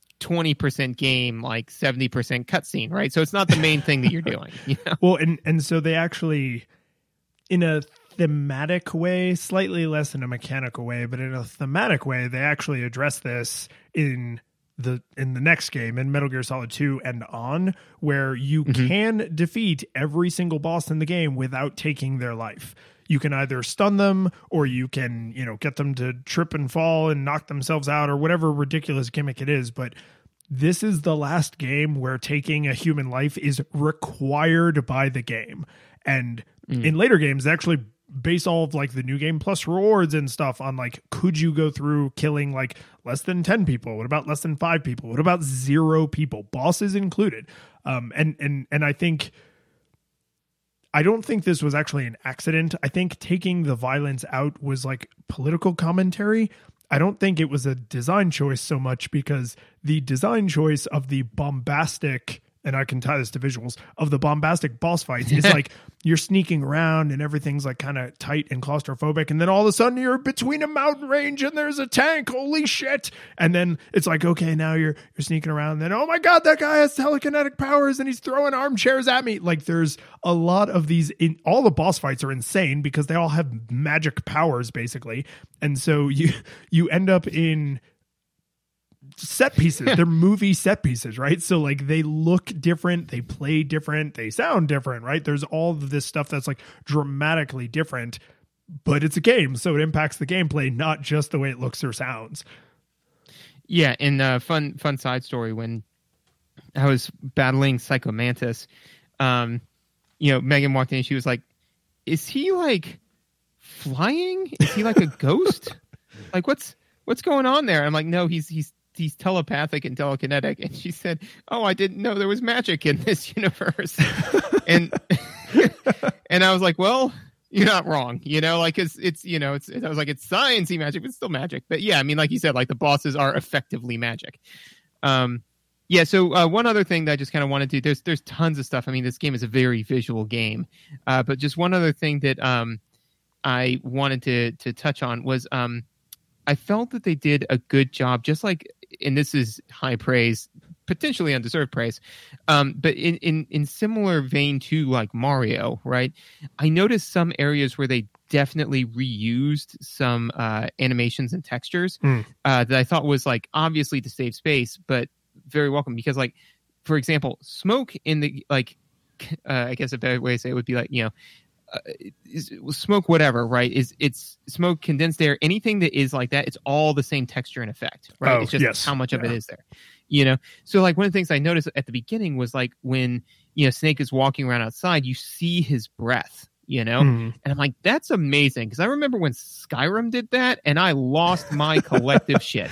20% game, like 70% cutscene, right? So it's not the main thing that you're doing. You know? Well, and so they actually, in a thematic way, slightly less in a mechanical way, but in a thematic way, they actually address this in the next game, in Metal Gear Solid 2 and on, where you can defeat every single boss in the game without taking their life. You can either stun them, or you can, you know, get them to trip and fall and knock themselves out, or whatever ridiculous gimmick it is. But this is the last game where taking a human life is required by the game. And in later games, they actually base all of like the new game plus rewards and stuff on like, could you go through killing like less than 10 people? What about less than 5 people? What about 0 people? Bosses included. And I don't think this was actually an accident. I think taking the violence out was like political commentary. I don't think it was a design choice so much, because the design choice of the bombastic, and I can tie this to visuals, of the bombastic boss fights is like you're sneaking around and everything's like kind of tight and claustrophobic. And then all of a sudden you're between a mountain range and there's a tank. Holy shit. And then it's like, okay, now you're sneaking around. And then, oh my God, that guy has telekinetic powers and he's throwing armchairs at me. Like there's a lot of these all the boss fights are insane because they all have magic powers basically. And so you end up in set pieces. They're movie set pieces, right? So like they look different, they play different, they sound different, right? There's all of this stuff that's like dramatically different, but it's a game, so it impacts the gameplay, not just the way it looks or sounds. Yeah, and fun side story, when I was battling Psycho Mantis, you know, Megan walked in and she was like, is he like flying? Is he like a ghost? Like what's going on there? I'm like, no, he's telepathic and telekinetic. And she said, oh, I didn't know there was magic in this universe. and I was like, well, you're not wrong, you know, like it's you know, I was like, it's sciencey magic, but it's still magic. But yeah, I mean, like you said, like the bosses are effectively magic. Yeah, so one other thing that I just kind of wanted to, there's tons of stuff. I mean, this game is a very visual game, but just one other thing that I wanted to touch on was I felt that they did a good job, just like, and this is high praise, potentially undeserved praise, but in similar vein to like Mario, right? I noticed some areas where they definitely reused some animations and textures that I thought was like obviously to save space, but very welcome, because like, for example, smoke in the like I guess a better way to say it would be like, smoke whatever, right? It's smoke, condensed air, anything that is like that, it's all the same texture and effect, right? It's just how much of it is there, so like one of the things I noticed at the beginning was like when Snake is walking around outside, you see his breath, and I'm like, that's amazing, because I remember when Skyrim did that and I lost my collective shit,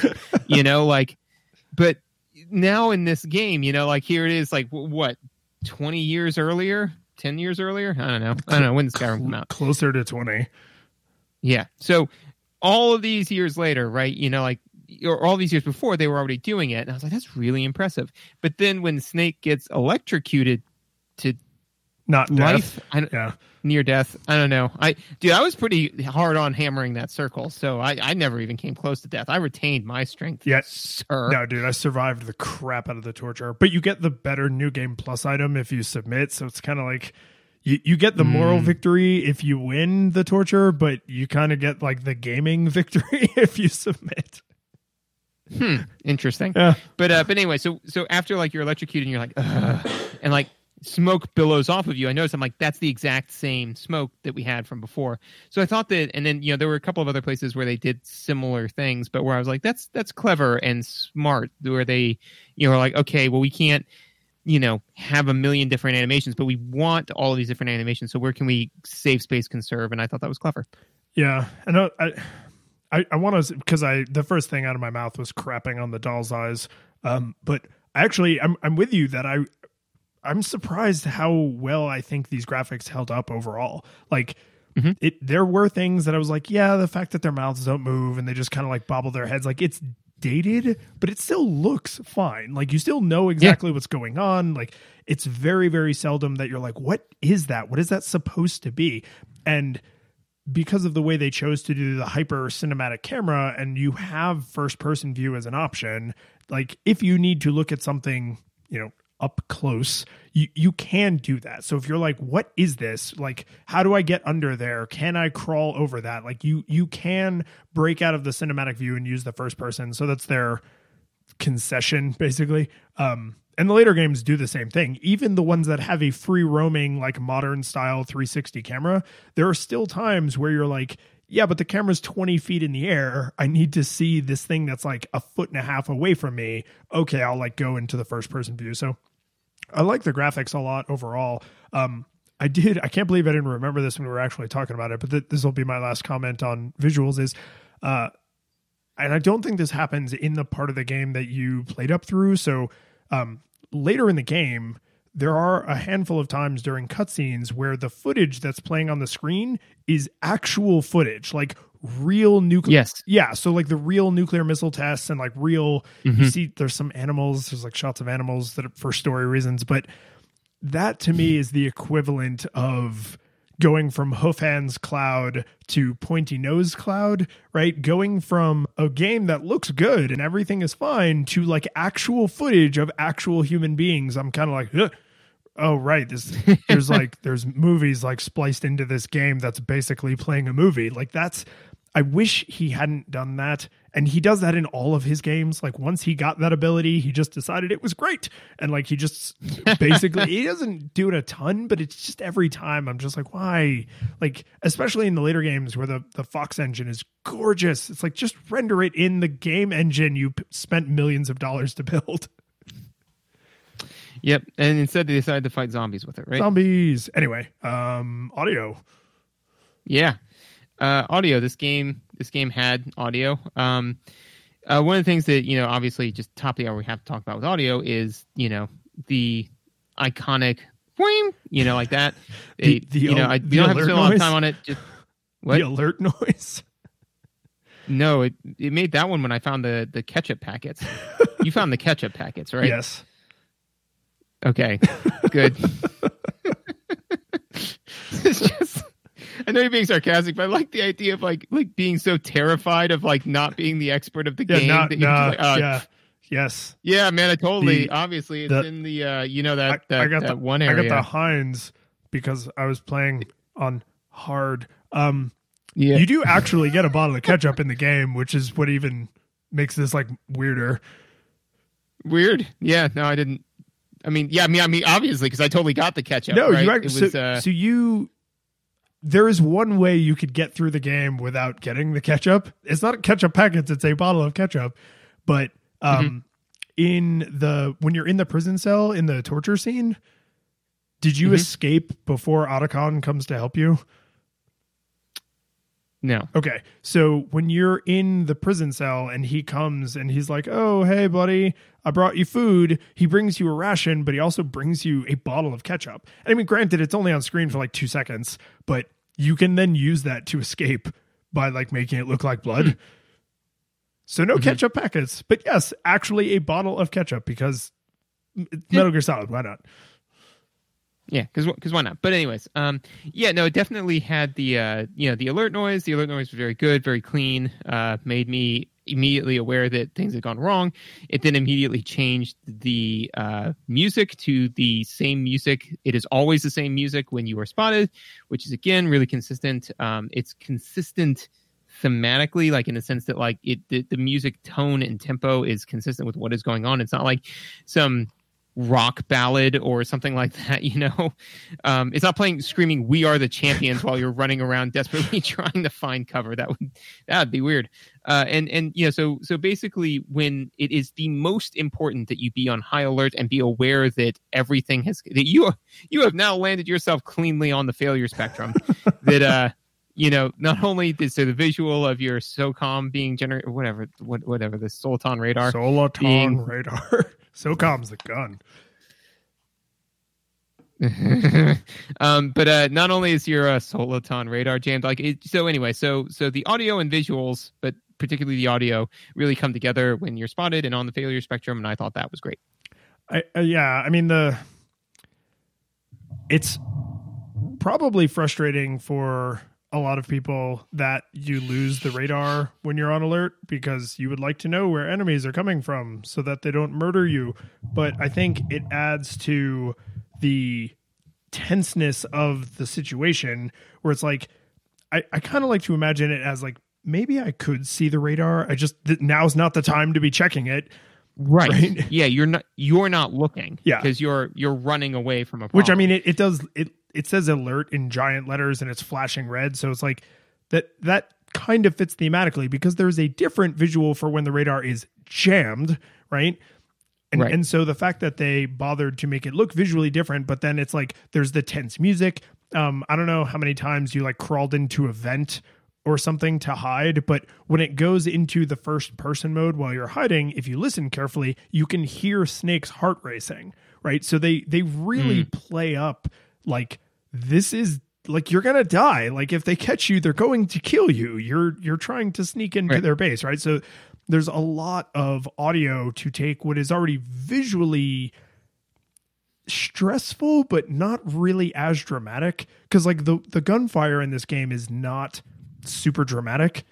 but now in this game, like here it is, like what, 20 years earlier, 10 years earlier, I don't know when did Skyrim come out, closer to 20. Yeah, so all of these years later, right, or all these years before, they were already doing it, and I was like, that's really impressive. But then when Snake gets electrocuted to not life, death. Near death, I don't know. I was pretty hard on hammering that circle, so I never even came close to death. I retained my strength. Yeah, sir. No, dude, I survived the crap out of the torture. But you get the better New Game Plus item if you submit, so it's kind of like you get the moral victory if you win the torture, but you kind of get like the gaming victory if you submit. Interesting. Yeah. But anyway, so after like you're electrocuted and you're like, ugh, and like smoke billows off of you, I noticed, I'm like, that's the exact same smoke that we had from before. So I thought that, and then there were a couple of other places where they did similar things, but where I was like, that's clever and smart, where they are like, okay, well, we can't have a million different animations, but we want all of these different animations, so where can we save space, conserve? And I thought that was clever. Yeah, I want to, because the first thing out of my mouth was crapping on the doll's eyes, but actually I'm with you that I'm surprised how well I think these graphics held up overall. Like, there were things that I was like, yeah, the fact that their mouths don't move and they just kind of like bobble their heads, like it's dated, but it still looks fine. Like you still know exactly what's going on. Like it's very, very seldom that you're like, what is that? What is that supposed to be? And because of the way they chose to do the hyper cinematic camera and you have first person view as an option, like if you need to look at something, up close, you can do that. So if you're like, what is this? Like, how do I get under there? Can I crawl over that? Like you can break out of the cinematic view and use the first person. So that's their concession basically. And the later games do the same thing. Even the ones that have a free roaming, like modern style 360 camera, there are still times where you're like, yeah, but the camera's 20 feet in the air. I need to see this thing that's like a foot and a half away from me. Okay, I'll like go into the first person view. So I like the graphics a lot overall. I can't believe I didn't remember this when we were actually talking about it, but this will be my last comment on visuals is, and I don't think this happens in the part of the game that you played up through. So later in the game, there are a handful of times during cutscenes where the footage that's playing on the screen is actual footage, like real nuclear. Yes. Yeah. So like the real nuclear missile tests and like real, you see there's some animals, there's like shots of animals that are for story reasons, but that to me is the equivalent of going from Hoof Hands Cloud to Pointy Nose Cloud, right? Going from a game that looks good and everything is fine to like actual footage of actual human beings. I'm kind of like, ugh. Oh, right. There's movies like spliced into this game that's basically playing a movie. Like I wish he hadn't done that. And he does that in all of his games. Like once he got that ability, he just decided it was great. And like, he just basically, he doesn't do it a ton, but it's just every time I'm just like, why? Like, especially in the later games where the Fox engine is gorgeous. It's like, just render it in the game engine you spent millions of dollars to build. Yep, and instead they decided to fight zombies with it, right? Zombies. Anyway, audio. Yeah, audio. This game had audio. One of the things that obviously, just top of the hour we have to talk about with audio is the iconic, like that. We don't have to spend a lot of time on it. Just what? The alert noise. No, it made that one when I found the ketchup packets. You found the ketchup packets, right? Yes. Okay, good. It's just, I know you're being sarcastic, but I like the idea of like being so terrified of like not being the expert of the game. Yes. Yeah, man, I totally. Obviously, it's in the that one area. I got the Heinz because I was playing on hard. Yeah. You do actually get a bottle of ketchup in the game, which is what even makes this like weirder. Weird? Yeah. No, I didn't. I mean, obviously, because I totally got the ketchup. No, right? There is one way you could get through the game without getting the ketchup. It's not ketchup packets; it's a bottle of ketchup. But when you're in the prison cell in the torture scene, did you escape before Otacon comes to help you? No. Okay. So when you're in the prison cell and he comes and he's like, "Oh, hey, buddy, I brought you food." He brings you a ration, but he also brings you a bottle of ketchup. And I mean, granted, it's only on screen for like 2 seconds, but you can then use that to escape by like making it look like blood. So no ketchup packets, but yes, actually a bottle of ketchup because Metal Gear Solid. Why not? Yeah, because why not? But anyways, it definitely had the the alert noise. The alert noise was very good, very clean. Made me immediately aware that things had gone wrong. It then immediately changed the music to the same music. It is always the same music when you are spotted, which is again really consistent. It's consistent thematically, like in the sense that like the music tone and tempo is consistent with what is going on. It's not like some rock ballad or something like that, it's not playing screaming "We Are the Champions" while you're running around desperately trying to find cover. That'd be weird. So basically when it is the most important that you be on high alert and be aware that everything that you have now landed yourself cleanly on the failure spectrum, that not only is there the visual of your SOCOM being generated, whatever the Soliton radar. Radar. SOCOM's the gun. But not only is your Soliton radar jammed, so the audio and visuals, but particularly the audio, really come together when you're spotted and on the failure spectrum, and I thought that was great. It's probably frustrating for a lot of people that you lose the radar when you're on alert because you would like to know where enemies are coming from so that they don't murder you. But I think it adds to the tenseness of the situation where it's like, I kind of like to imagine it as like, maybe I could see the radar. Now's not the time to be checking it. Right? Yeah. You're not looking. Yeah. Because you're running away from a problem. Which I mean, it says alert in giant letters and it's flashing red. So it's like that kind of fits thematically because there's a different visual for when the radar is jammed, right? And so the fact that they bothered to make it look visually different, but then it's like there's the tense music. I don't know how many times you like crawled into a vent or something to hide, but when it goes into the first person mode while you're hiding, if you listen carefully, you can hear Snake's heart racing, right? So they really play up like this is like you're gonna die. Like if they catch you, they're going to kill you. You're trying to sneak into their base, right? So there's a lot of audio to take what is already visually stressful, but not really as dramatic. Because like the gunfire in this game is not super dramatic.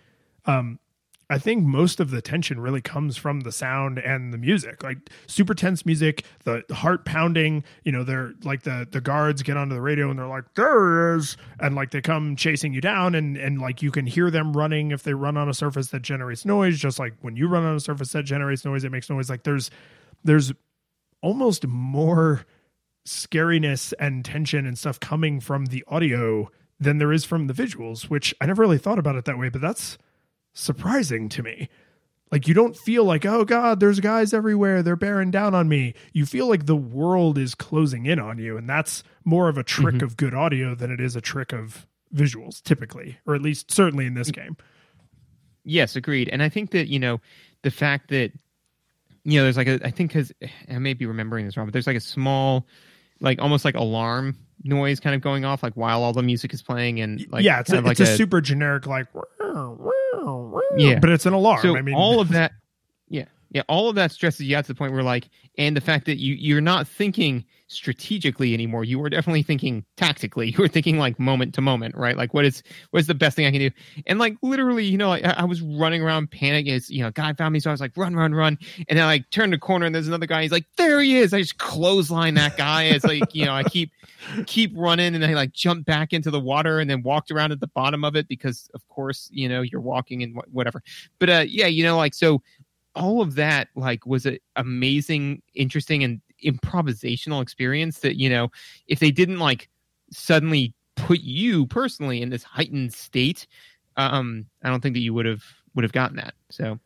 I think most of the tension really comes from the sound and the music, like super tense music, the heart pounding, they're like the guards get onto the radio and they're like, "There it is." And like they come chasing you down and like you can hear them running if they run on a surface that generates noise, just like when you run on a surface that generates noise, it makes noise. Like there's almost more scariness and tension and stuff coming from the audio than there is from the visuals, which I never really thought about it that way, but that's surprising to me. Like you don't feel like, oh God, there's guys everywhere, they're bearing down on me. You feel like the world is closing in on you, and that's more of a trick of good audio than it is a trick of visuals typically, or at least certainly in this game. Yes, agreed. And I think that, the fact that, there's like I think because I may be remembering this wrong, but there's like a small, like almost like alarm noise kind of going off like while all the music is playing, and like it's a super generic like but it's an alarm. So I mean all of that Yeah, all of that stresses you out to the point where like, and the fact that you're not thinking strategically anymore. You were definitely thinking tactically. You were thinking like moment to moment, right? Like what's the best thing I can do? And like literally, you know, I was running around panicking. As you know, guy found me, so I was like, run. And then I like turned the corner and there's another guy. He's like, there he is. I just clothesline that guy. It's like, you know, I keep running and I like jump back into the water and then walked around at the bottom of it because of course, you know, you're walking and whatever. But yeah, you know, like so. All of that like was an amazing, interesting, and improvisational experience that, you know, if they didn't like suddenly put you personally in this heightened state, I don't think that you would have gotten that. So,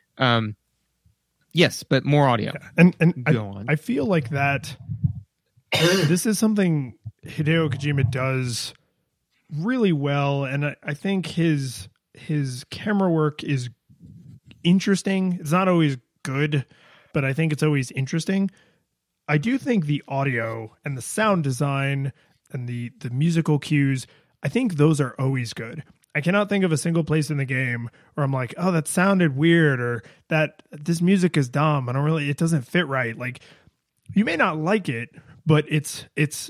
yes, but more audio. Yeah. And I feel like that this is something Hideo Kojima does really well, and I think his camera work is interesting. It's not always good, but I think it's always interesting. I do think the audio and the sound design and the musical cues, I think those are always good. I cannot think of a single place in the game where I'm like, oh, that sounded weird, or that this music is dumb. It doesn't fit right. Like, you may not like it, but its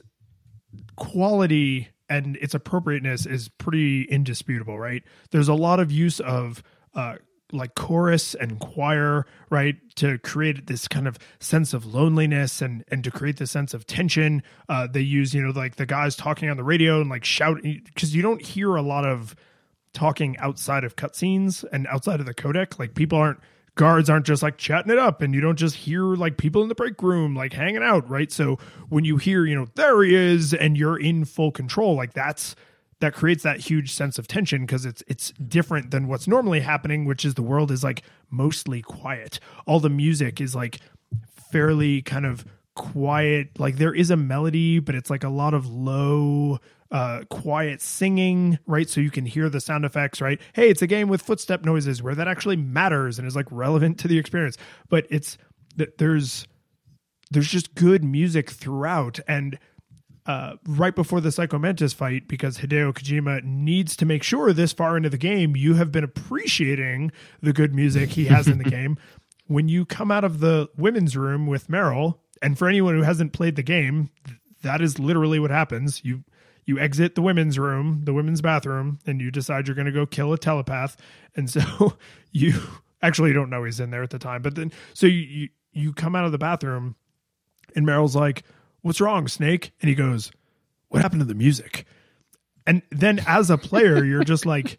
quality and its appropriateness is pretty indisputable, right? There's a lot of use of like chorus and choir, right, to create this kind of sense of loneliness and to create the sense of tension. They use, you know, like the guys talking on the radio and like shouting, because you don't hear a lot of talking outside of cutscenes and outside of the codec. Like guards aren't just like chatting it up, and you don't just hear like people in the break room like hanging out, right? So when you hear, you know, there he is, and you're in full control, like that creates that huge sense of tension because it's different than what's normally happening, which is the world is like mostly quiet. All the music is like fairly kind of quiet. Like there is a melody, but it's like a lot of low, quiet singing, right? So you can hear the sound effects, right? Hey, it's a game with footstep noises where that actually matters and is like relevant to the experience. But it's there's just good music throughout. And right before the Psycho Mantis fight, because Hideo Kojima needs to make sure this far into the game you have been appreciating the good music he has in the game. When you come out of the women's room with Meryl, and for anyone who hasn't played the game, that is literally what happens. You exit the women's room, the women's bathroom, and you decide you're going to go kill a telepath. And so you actually don't know he's in there at the time, but then so you come out of the bathroom and Meryl's like, "What's wrong, Snake?" And he goes, "What happened to the music?" And then as a player, you're just like,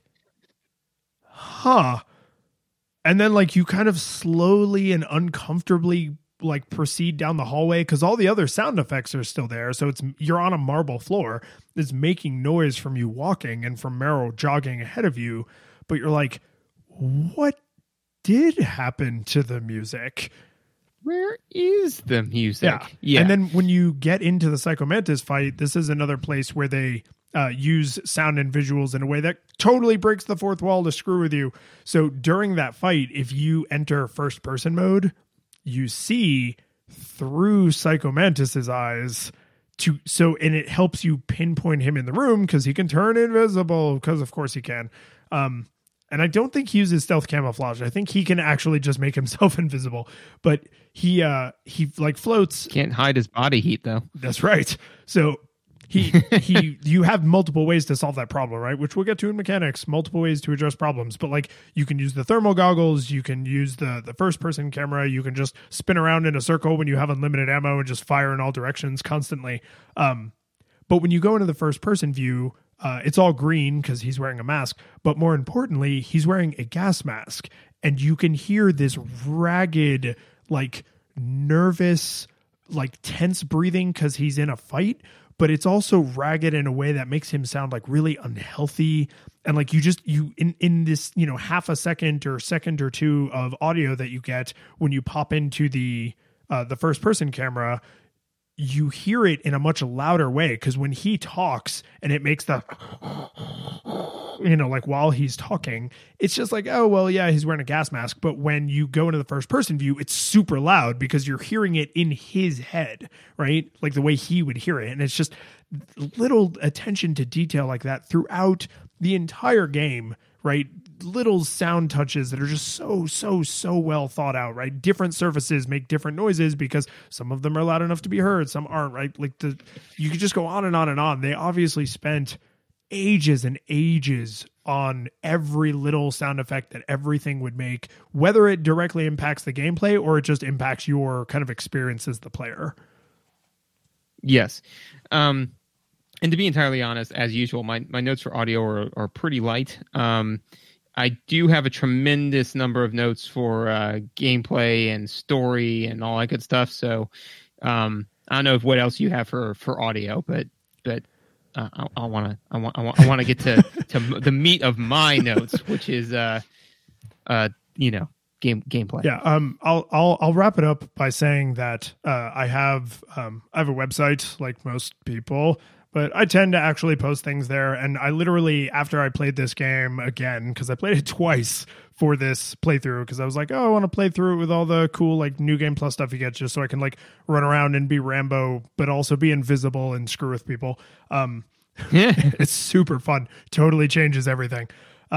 huh. And then like you kind of slowly and uncomfortably like proceed down the hallway because all the other sound effects are still there. So you're on a marble floor. It's making noise from you walking and from Meryl jogging ahead of you. But you're like, what did happen to the music? Where is the music? Yeah. And then when you get into the Psycho Mantis fight, this is another place where they use sound and visuals in a way that totally breaks the fourth wall to screw with you. So during that fight, if you enter first person mode, you see through Psycho Mantis's eyes and it helps you pinpoint him in the room because he can turn invisible, because of course he can. And I don't think he uses stealth camouflage. I think he can actually just make himself invisible, but he like floats. Can't hide his body heat though. That's right. So you have multiple ways to solve that problem, right? Which we'll get to in mechanics, multiple ways to address problems. But like you can use the thermal goggles, you can use the first person camera, you can just spin around in a circle when you have unlimited ammo and just fire in all directions constantly. But when you go into the first person view, it's all green because he's wearing a mask, but more importantly, he's wearing a gas mask, and you can hear this ragged, like nervous, like tense breathing because he's in a fight, but it's also ragged in a way that makes him sound like really unhealthy. And like in this, you know, half a second or second or two of audio that you get when you pop into the first person camera, you hear it in a much louder way, because when he talks and it makes the, you know, like while he's talking, it's just like, oh, well, yeah, he's wearing a gas mask. But when you go into the first person view, it's super loud because you're hearing it in his head, right? Like the way he would hear it. And it's just little attention to detail like that throughout the entire game, right? Little sound touches that are just so well thought out, right? Different surfaces make different noises because some of them are loud enough to be heard, some aren't, right? Like you could just go on and on and on. They obviously spent ages and ages on every little sound effect that everything would make, whether it directly impacts the gameplay or it just impacts your kind of experience as the player. Yes. And to be entirely honest, as usual, my notes for audio are pretty light. I do have a tremendous number of notes for gameplay and story and all that good stuff. So I don't know what else you have for audio, but I want to get to the meat of my notes, which is gameplay. Yeah. I'll wrap it up by saying that I have a website like most people, but I tend to actually post things there. And I literally, after I played this game again, because I played it twice for this playthrough, because I was like, oh, I want to play through it with all the cool like New Game Plus stuff you get, just so I can like run around and be Rambo, but also be invisible and screw with people. It's super fun. Totally changes everything.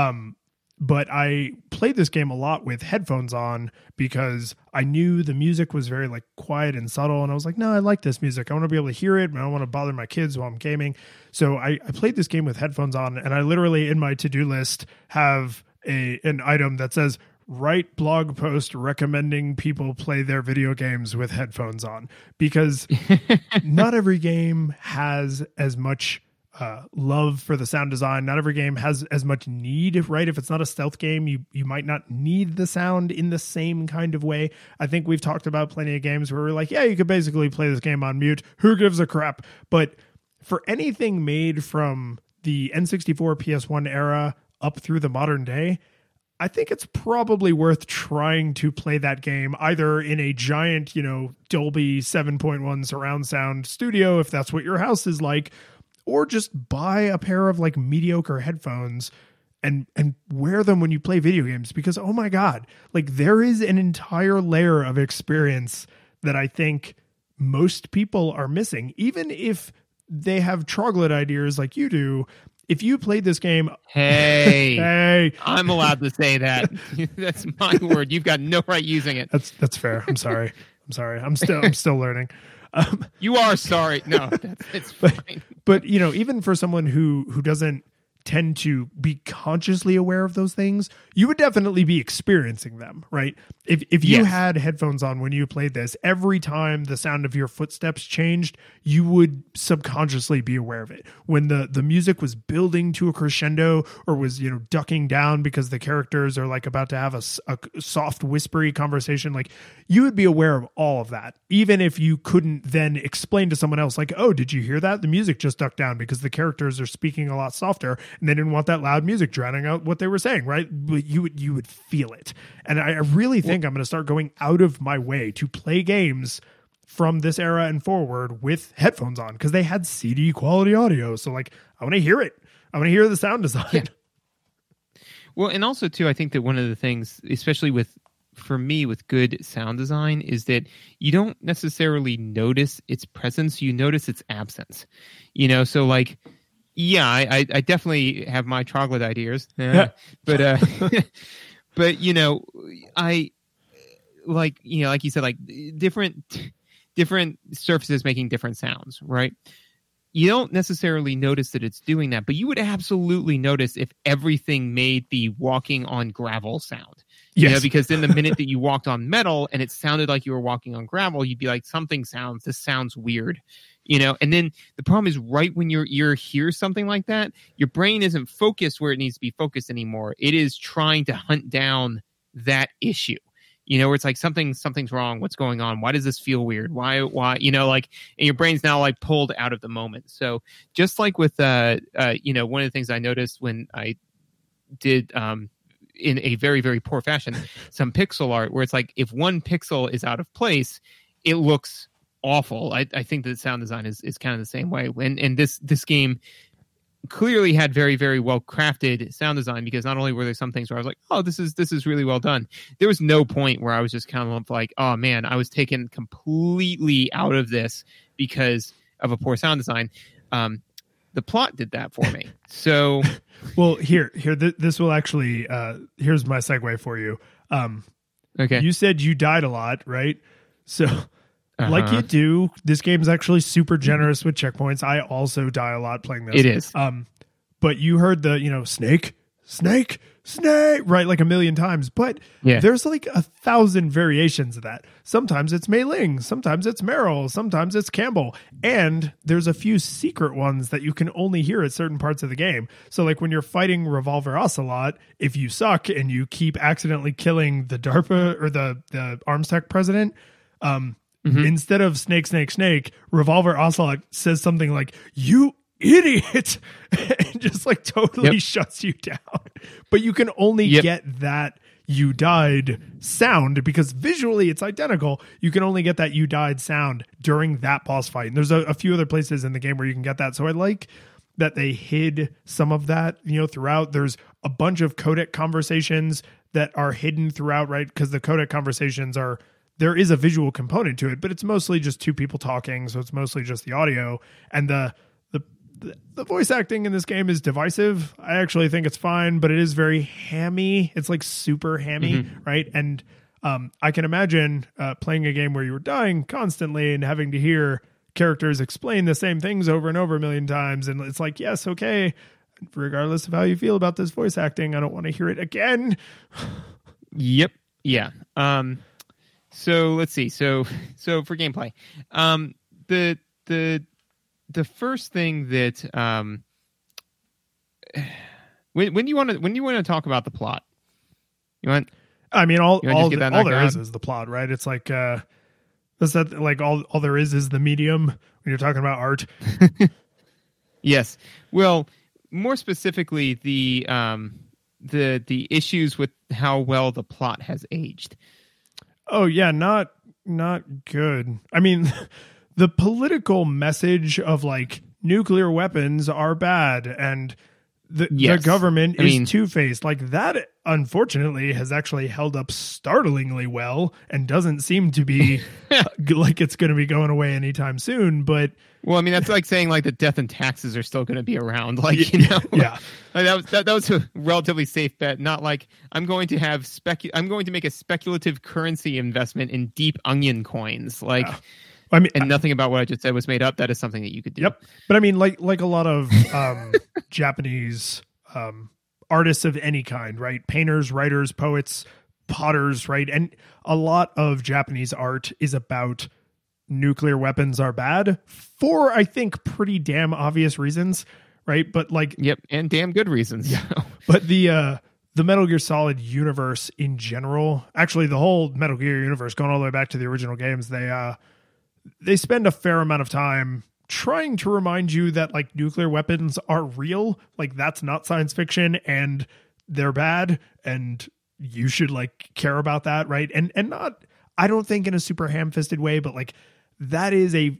But I played this game a lot with headphones on because I knew the music was very like quiet and subtle. And I was like, no, I like this music. I want to be able to hear it, but I don't want to bother my kids while I'm gaming. So I played this game with headphones on, and I literally in my to-do list have an item that says, write blog post recommending people play their video games with headphones on, because not every game has as much love for the sound design. Not every game has as much need, right? If it's not a stealth game, you might not need the sound in the same kind of way. I think we've talked about plenty of games where we're like, yeah, you could basically play this game on mute. Who gives a crap? But for anything made from the N64 PS1 era up through the modern day, I think it's probably worth trying to play that game either in a giant, Dolby 7.1 surround sound studio, if that's what your house is like, or just buy a pair of like mediocre headphones and wear them when you play video games, because, oh my God, like there is an entire layer of experience that I think most people are missing, even if they have troglodyte ideas like you do. If you played this game, hey, I'm allowed to say that. That's my word. You've got no right using it. That's fair. I'm sorry. I'm still learning. You are sorry. No, it's fine. But even for someone who doesn't tend to be consciously aware of those things, you would definitely be experiencing them, right? If you had headphones on when you played this, every time the sound of your footsteps changed, you would subconsciously be aware of it. When the music was building to a crescendo or was, ducking down because the characters are like about to have a soft whispery conversation, like you would be aware of all of that, even if you couldn't then explain to someone else like, oh, did you hear that? The music just ducked down because the characters are speaking a lot softer and they didn't want that loud music drowning out what they were saying, right? But you would feel it. And I really think I'm going to start going out of my way to play games from this era and forward with headphones on, because they had CD quality audio. So like, I want to hear it. I want to hear the sound design. Yeah. Well, and also too, I think that one of the things, especially for me with good sound design, is that you don't necessarily notice its presence. You notice its absence, so like, yeah, I definitely have my troglodyte ears, but but I like you said, like different surfaces making different sounds, right? You don't necessarily notice that it's doing that, but you would absolutely notice if everything made the walking on gravel sound. Yes. Because then the minute that you walked on metal and it sounded like you were walking on gravel, you'd be like, this sounds weird. And then the problem is, right when your ear hears something like that, your brain isn't focused where it needs to be focused anymore. It is trying to hunt down that issue, where it's like something's wrong. What's going on? Why does this feel weird? Why, and your brain's now like pulled out of the moment. So just like with, one of the things I noticed when I did, in a very, very poor fashion, some pixel art where it's like, if one pixel is out of place, it looks awful. I think that sound design is kind of the same way. And this game clearly had very, very well crafted sound design, because not only were there some things where I was like, oh, this is really well done. There was no point where I was just kind of like, oh man, I was taken completely out of this because of a poor sound design. The plot did that for me. So, well, this will actually. Here's my segue for you. Okay. You said you died a lot, right? So, like you do, this game is actually super generous with checkpoints. I also die a lot playing this. It is. But you heard the, snake, right? Like a million times. But there's like 1,000 variations of that. Sometimes it's Mei Ling. Sometimes it's Meryl. Sometimes it's Campbell. And there's a few secret ones that you can only hear at certain parts of the game. So like when you're fighting Revolver Ocelot, if you suck and you keep accidentally killing the DARPA or the Arms Tech president, instead of snake, Revolver Ocelot says something like, "You idiot," and just like totally shuts you down. But you can only get that "you died" sound because visually it's identical. You can only get that "you died" sound during that boss fight. And there's a few other places in the game where you can get that. So I like that they hid some of that, throughout. There's a bunch of codec conversations that are hidden throughout, right? Because the codec conversations there is a visual component to it, but it's mostly just two people talking. So it's mostly just the audio, and the voice acting in this game is divisive. I actually think it's fine, but it is very hammy. It's like super hammy, right? And I can imagine playing a game where you were dying constantly and having to hear characters explain the same things over and over a million times. And it's like, yes, okay, regardless of how you feel about this voice acting, I don't want to hear it again. Yep. Yeah. So let's see. So for gameplay, the first thing that when do you want to talk about the plot? You want? I mean, all there is the plot, right? It's like that's that like all there is the medium when you're talking about art. Yes. Well, more specifically, the issues with how well the plot has aged. Oh yeah, not good. I mean, the political message of like nuclear weapons are bad and the government is two-faced. Like that, unfortunately, has actually held up startlingly well and doesn't seem to be like it's going to be going away anytime soon. But well, I mean, that's like saying like the death and taxes are still going to be around. Like, yeah, like that was a relatively safe bet. Not like I'm going to have I'm going to make a speculative currency investment in deep onion coins. Like. I mean, and nothing about what I just said was made up. That is something that you could do. Yep. But I mean, like a lot of Japanese artists of any kind, right? Painters, writers, poets, potters, right? And a lot of Japanese art is about nuclear weapons are bad for, I think, pretty damn obvious reasons, right? But like, yep, and damn good reasons. Yeah. But the Metal Gear Solid universe in general, actually, the whole Metal Gear universe, going all the way back to the original games, they spend a fair amount of time trying to remind you that like nuclear weapons are real. Like that's not science fiction and they're bad and you should like care about that. Right. And not, I don't think in a super ham-fisted way, but like that is a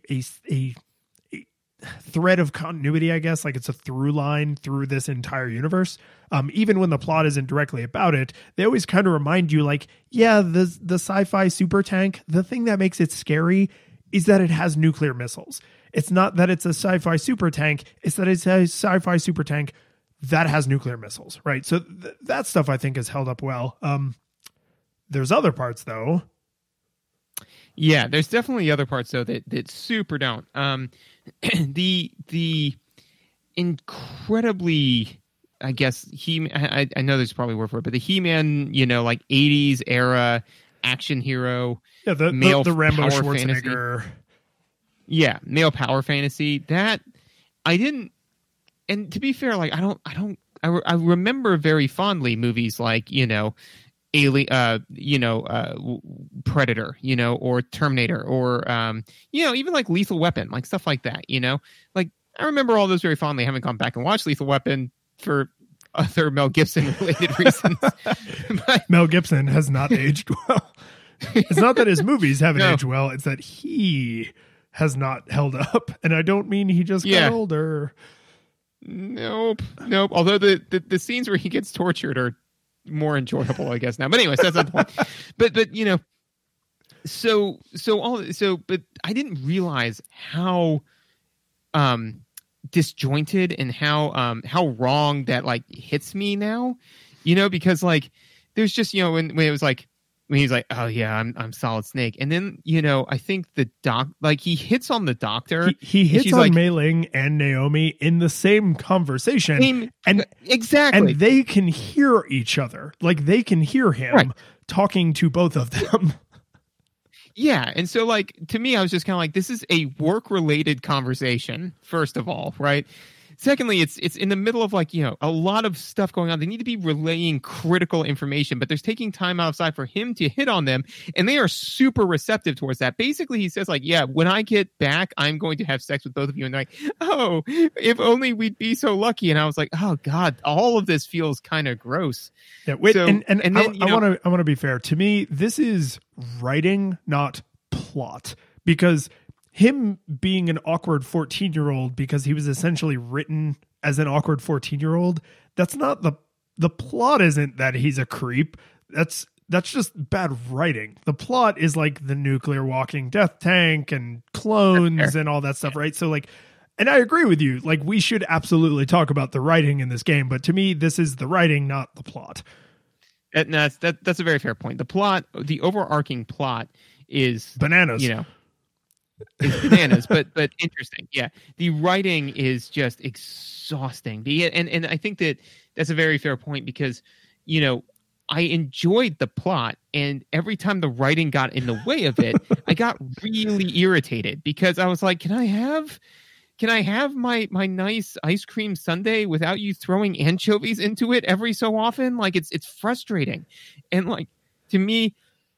thread of continuity, I guess. Like it's a through line through this entire universe. Even when the plot isn't directly about it, they always kind of remind you like, yeah, the sci-fi super tank, the thing that makes it scary is that it has nuclear missiles. It's not that it's a sci-fi super tank. It's that it's a sci-fi super tank that has nuclear missiles, right? So that stuff I think has held up well. There's other parts though. Yeah, there's definitely other parts though that super don't. The incredibly, I guess I know there's probably a word for it, but the He-Man, like 80s era action hero. Yeah, the Rambo Schwarzenegger. Fantasy. Yeah, male power fantasy. That I didn't. And to be fair, like I remember very fondly movies like Alien, Predator, or Terminator, or even like Lethal Weapon, like stuff like that. Like I remember all those very fondly. I haven't gone back and watched Lethal Weapon for other Mel Gibson related reasons. But Mel Gibson has not aged well. It's not that his movies haven't aged well. It's that he has not held up. And I don't mean he just got older. Nope. Although the scenes where he gets tortured are more enjoyable, I guess now. But anyways, that's not the point. But but I didn't realize how disjointed and how wrong that like hits me now, because like there's just, when it was like, when he's like, oh yeah, I'm Solid Snake. And then, I think the he hits on the doctor. He hits on Mei Ling and Naomi in the same conversation. Exactly. And they can hear each other. Like they can hear him talking to both of them. Yeah. And so like, to me, I was just kind of like, this is a work related conversation, first of all. Right. Secondly, it's in the middle of like, a lot of stuff going on. They need to be relaying critical information, but there's taking time outside for him to hit on them. And they are super receptive towards that. Basically, he says like, yeah, when I get back, I'm going to have sex with both of you. And they're like, oh, if only we'd be so lucky. And I was like, oh God, all of this feels kind of gross. Yeah. Wait, and then, I want to be fair. To me, this is writing, not plot, because him being an awkward 14-year-old because he was essentially written as an awkward 14-year-old, that's not the plot isn't that he's a creep. That's just bad writing. The plot is like the nuclear walking death tank and clones and all that stuff, right? So like, and I agree with you. Like we should absolutely talk about the writing in this game, but to me, this is the writing, not the plot. And that's a very fair point. The plot, the overarching plot is bananas. It's bananas, but interesting. Yeah, the writing is just exhausting. And I think that's a very fair point because, I enjoyed the plot, and every time the writing got in the way of it, I got really irritated because I was like, can I have my nice ice cream sundae without you throwing anchovies into it every so often? Like it's frustrating, and like to me,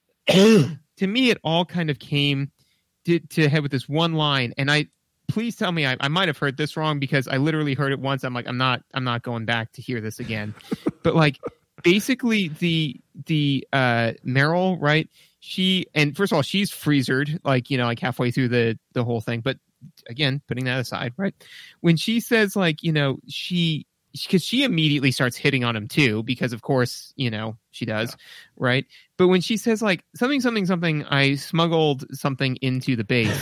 it all kind of came to head with this one line, and please tell me I might have heard this wrong because I literally heard it once. I'm like, I'm not going back to hear this again. But like basically the Meryl, right? And first of all, she's freezered, like, like halfway through the whole thing. But again, putting that aside, right? When she says like, because she immediately starts hitting on him too, because of course, she does, right? But when she says like something, I smuggled something into the base.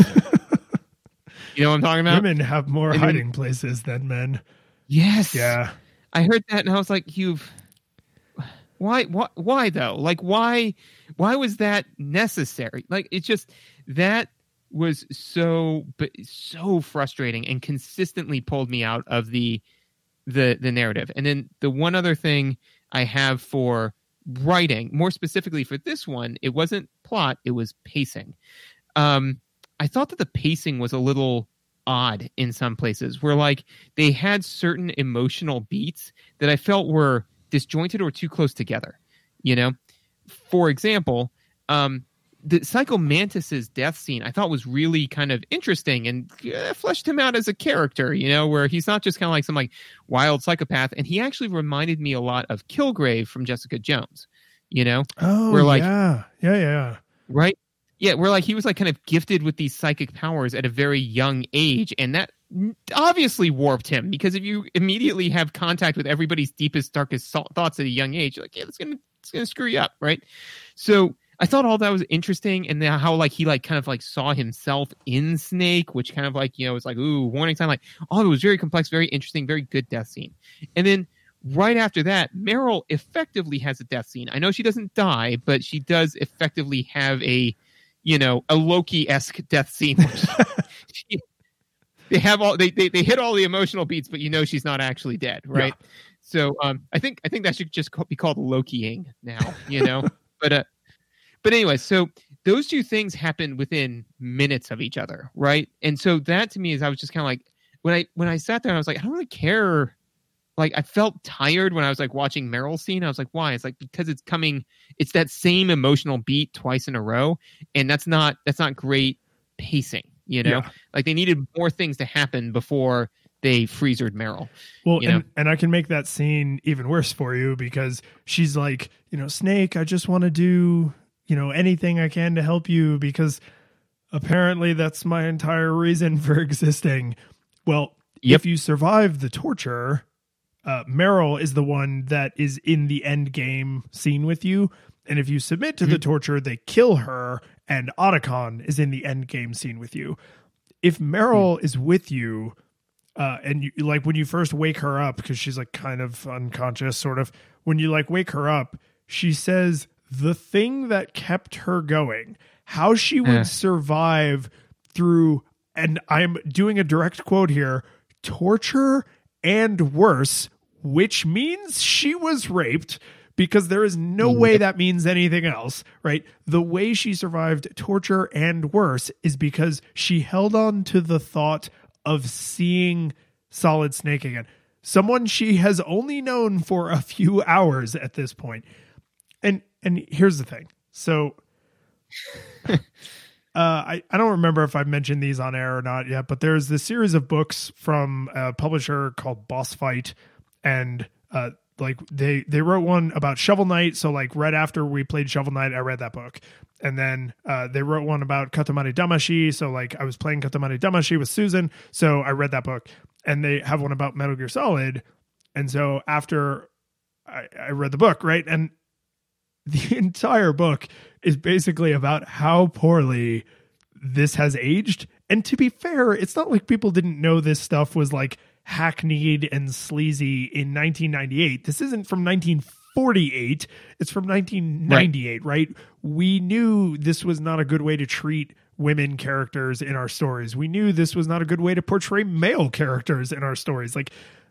You know what I'm talking about? Women have more hiding places than men. Yes. Yeah. I heard that and I was like, why though? Like, why was that necessary? Like, it's just, that was so frustrating and consistently pulled me out of the narrative. And then the one other thing I have for writing, more specifically for this one, it wasn't plot, it was pacing. I thought that the pacing was a little odd in some places where like they had certain emotional beats that I felt were disjointed or too close together. For example, the Psycho Mantis's death scene I thought was really kind of interesting and fleshed him out as a character, where he's not just kind of like some like wild psychopath. And he actually reminded me a lot of Kilgrave from Jessica Jones, Oh, where like, yeah. Right. Yeah. Where like he was like kind of gifted with these psychic powers at a very young age. And that obviously warped him because if you immediately have contact with everybody's deepest, darkest thoughts at a young age, you're like, yeah, it's going to screw you up. Right. So I thought all that was interesting, and then how like he like kind of like saw himself in Snake, which kind of like was like, ooh, warning sign. Like all of it was very complex, very interesting, very good death scene. And then right after that, Meryl effectively has a death scene. I know she doesn't die, but she does effectively have a Loki-esque death scene. They have all they hit all the emotional beats, but she's not actually dead, right? Yeah. So I think that should just be called Loki-ing now, But anyway, so those two things happen within minutes of each other, right? And so that to me is, I was just kind of like, when I sat there, I was like, I don't really care. Like I felt tired when I was like watching Meryl's scene. I was like, why? It's like because it's that same emotional beat twice in a row, and that's not great pacing. Yeah. Like they needed more things to happen before they freezered Meryl. Well, and I can make that scene even worse for you because she's like, Snake, I just want to do anything I can to help you because apparently that's my entire reason for existing. Well, If you survive the torture, Meryl is the one that is in the end game scene with you. And if you submit to the torture, they kill her, and Otacon is in the end game scene with you. If Meryl is with you, and you, like when you first wake her up, because she's like kind of unconscious, sort of. When you like wake her up, she says the thing that kept her going, how she would survive through, and I'm doing a direct quote here, torture and worse, which means she was raped, because there is no way that means anything else, right? The way she survived torture and worse is because she held on to the thought of seeing Solid Snake again. Someone she has only known for a few hours at this point. And here's the thing. So I don't remember if I've mentioned these on air or not yet, but there's this series of books from a publisher called Boss Fight, and like they wrote one about Shovel Knight. So like right after we played Shovel Knight, I read that book. And then they wrote one about Katamari Damacy. So like I was playing Katamari Damacy with Susan, so I read that book. And they have one about Metal Gear Solid. And so after I read the book, right? And the entire book is basically about how poorly this has aged. And to be fair, it's not like people didn't know this stuff was like hackneyed and sleazy in 1998. This isn't from 1948. It's from 1998, right? We knew this was not a good way to treat women characters in our stories. We knew this was not a good way to portray male characters in our stories. Like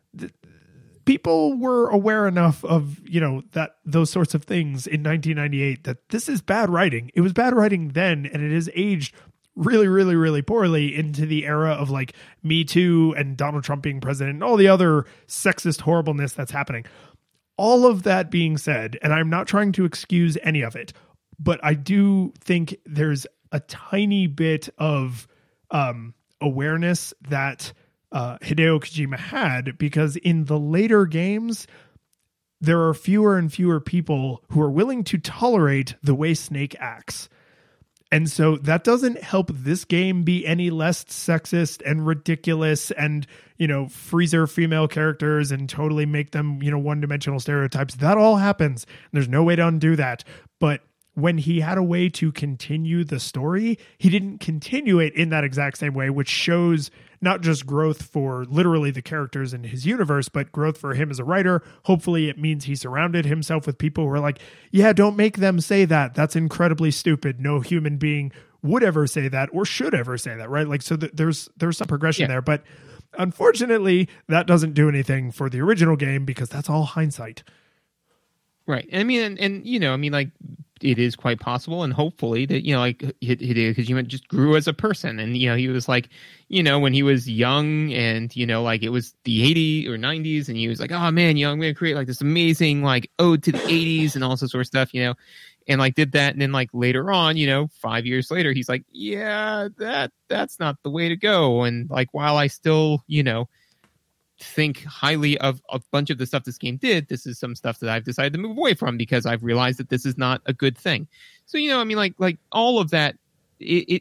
people were aware enough of, you know, that those sorts of things in 1998 that this is bad writing. It was bad writing then, and it has aged really, really, really poorly into the era of like Me Too and Donald Trump being president and all the other sexist horribleness that's happening. All of that being said, and I'm not trying to excuse any of it, but I do think there's a tiny bit of awareness that Hideo Kojima had, because in the later games, there are fewer and fewer people who are willing to tolerate the way Snake acts. And so that doesn't help this game be any less sexist and ridiculous and, you know, freezer female characters and totally make them, you know, one-dimensional stereotypes. That all happens. There's no way to undo that. But when he had a way to continue the story, he didn't continue it in that exact same way, which shows not just growth for literally the characters in his universe, but growth for him as a writer. Hopefully it means he surrounded himself with people who are like, yeah, don't make them say that. That's incredibly stupid. No human being would ever say that or should ever say that, right? Like, so there's some progression there, but unfortunately that doesn't do anything for the original game because that's all hindsight. Right. I mean, and you know, I mean, like, it is quite possible, and hopefully that, you know, like Hideo Kojima just grew as a person, and, you know, he was like, you know, when he was young, and, you know, like it was the 80s or 90s, and he was like, oh man, you know, I'm going to create like this amazing like ode to the 80s and all this sort of stuff, you know, and like did that, and then like later on, you know, 5 years later, he's like, yeah, that's not the way to go, and like while I still, you know, think highly of a bunch of the stuff this game did, this is some stuff that I've decided to move away from because I've realized that this is not a good thing. So, you know, I mean, like all of that, the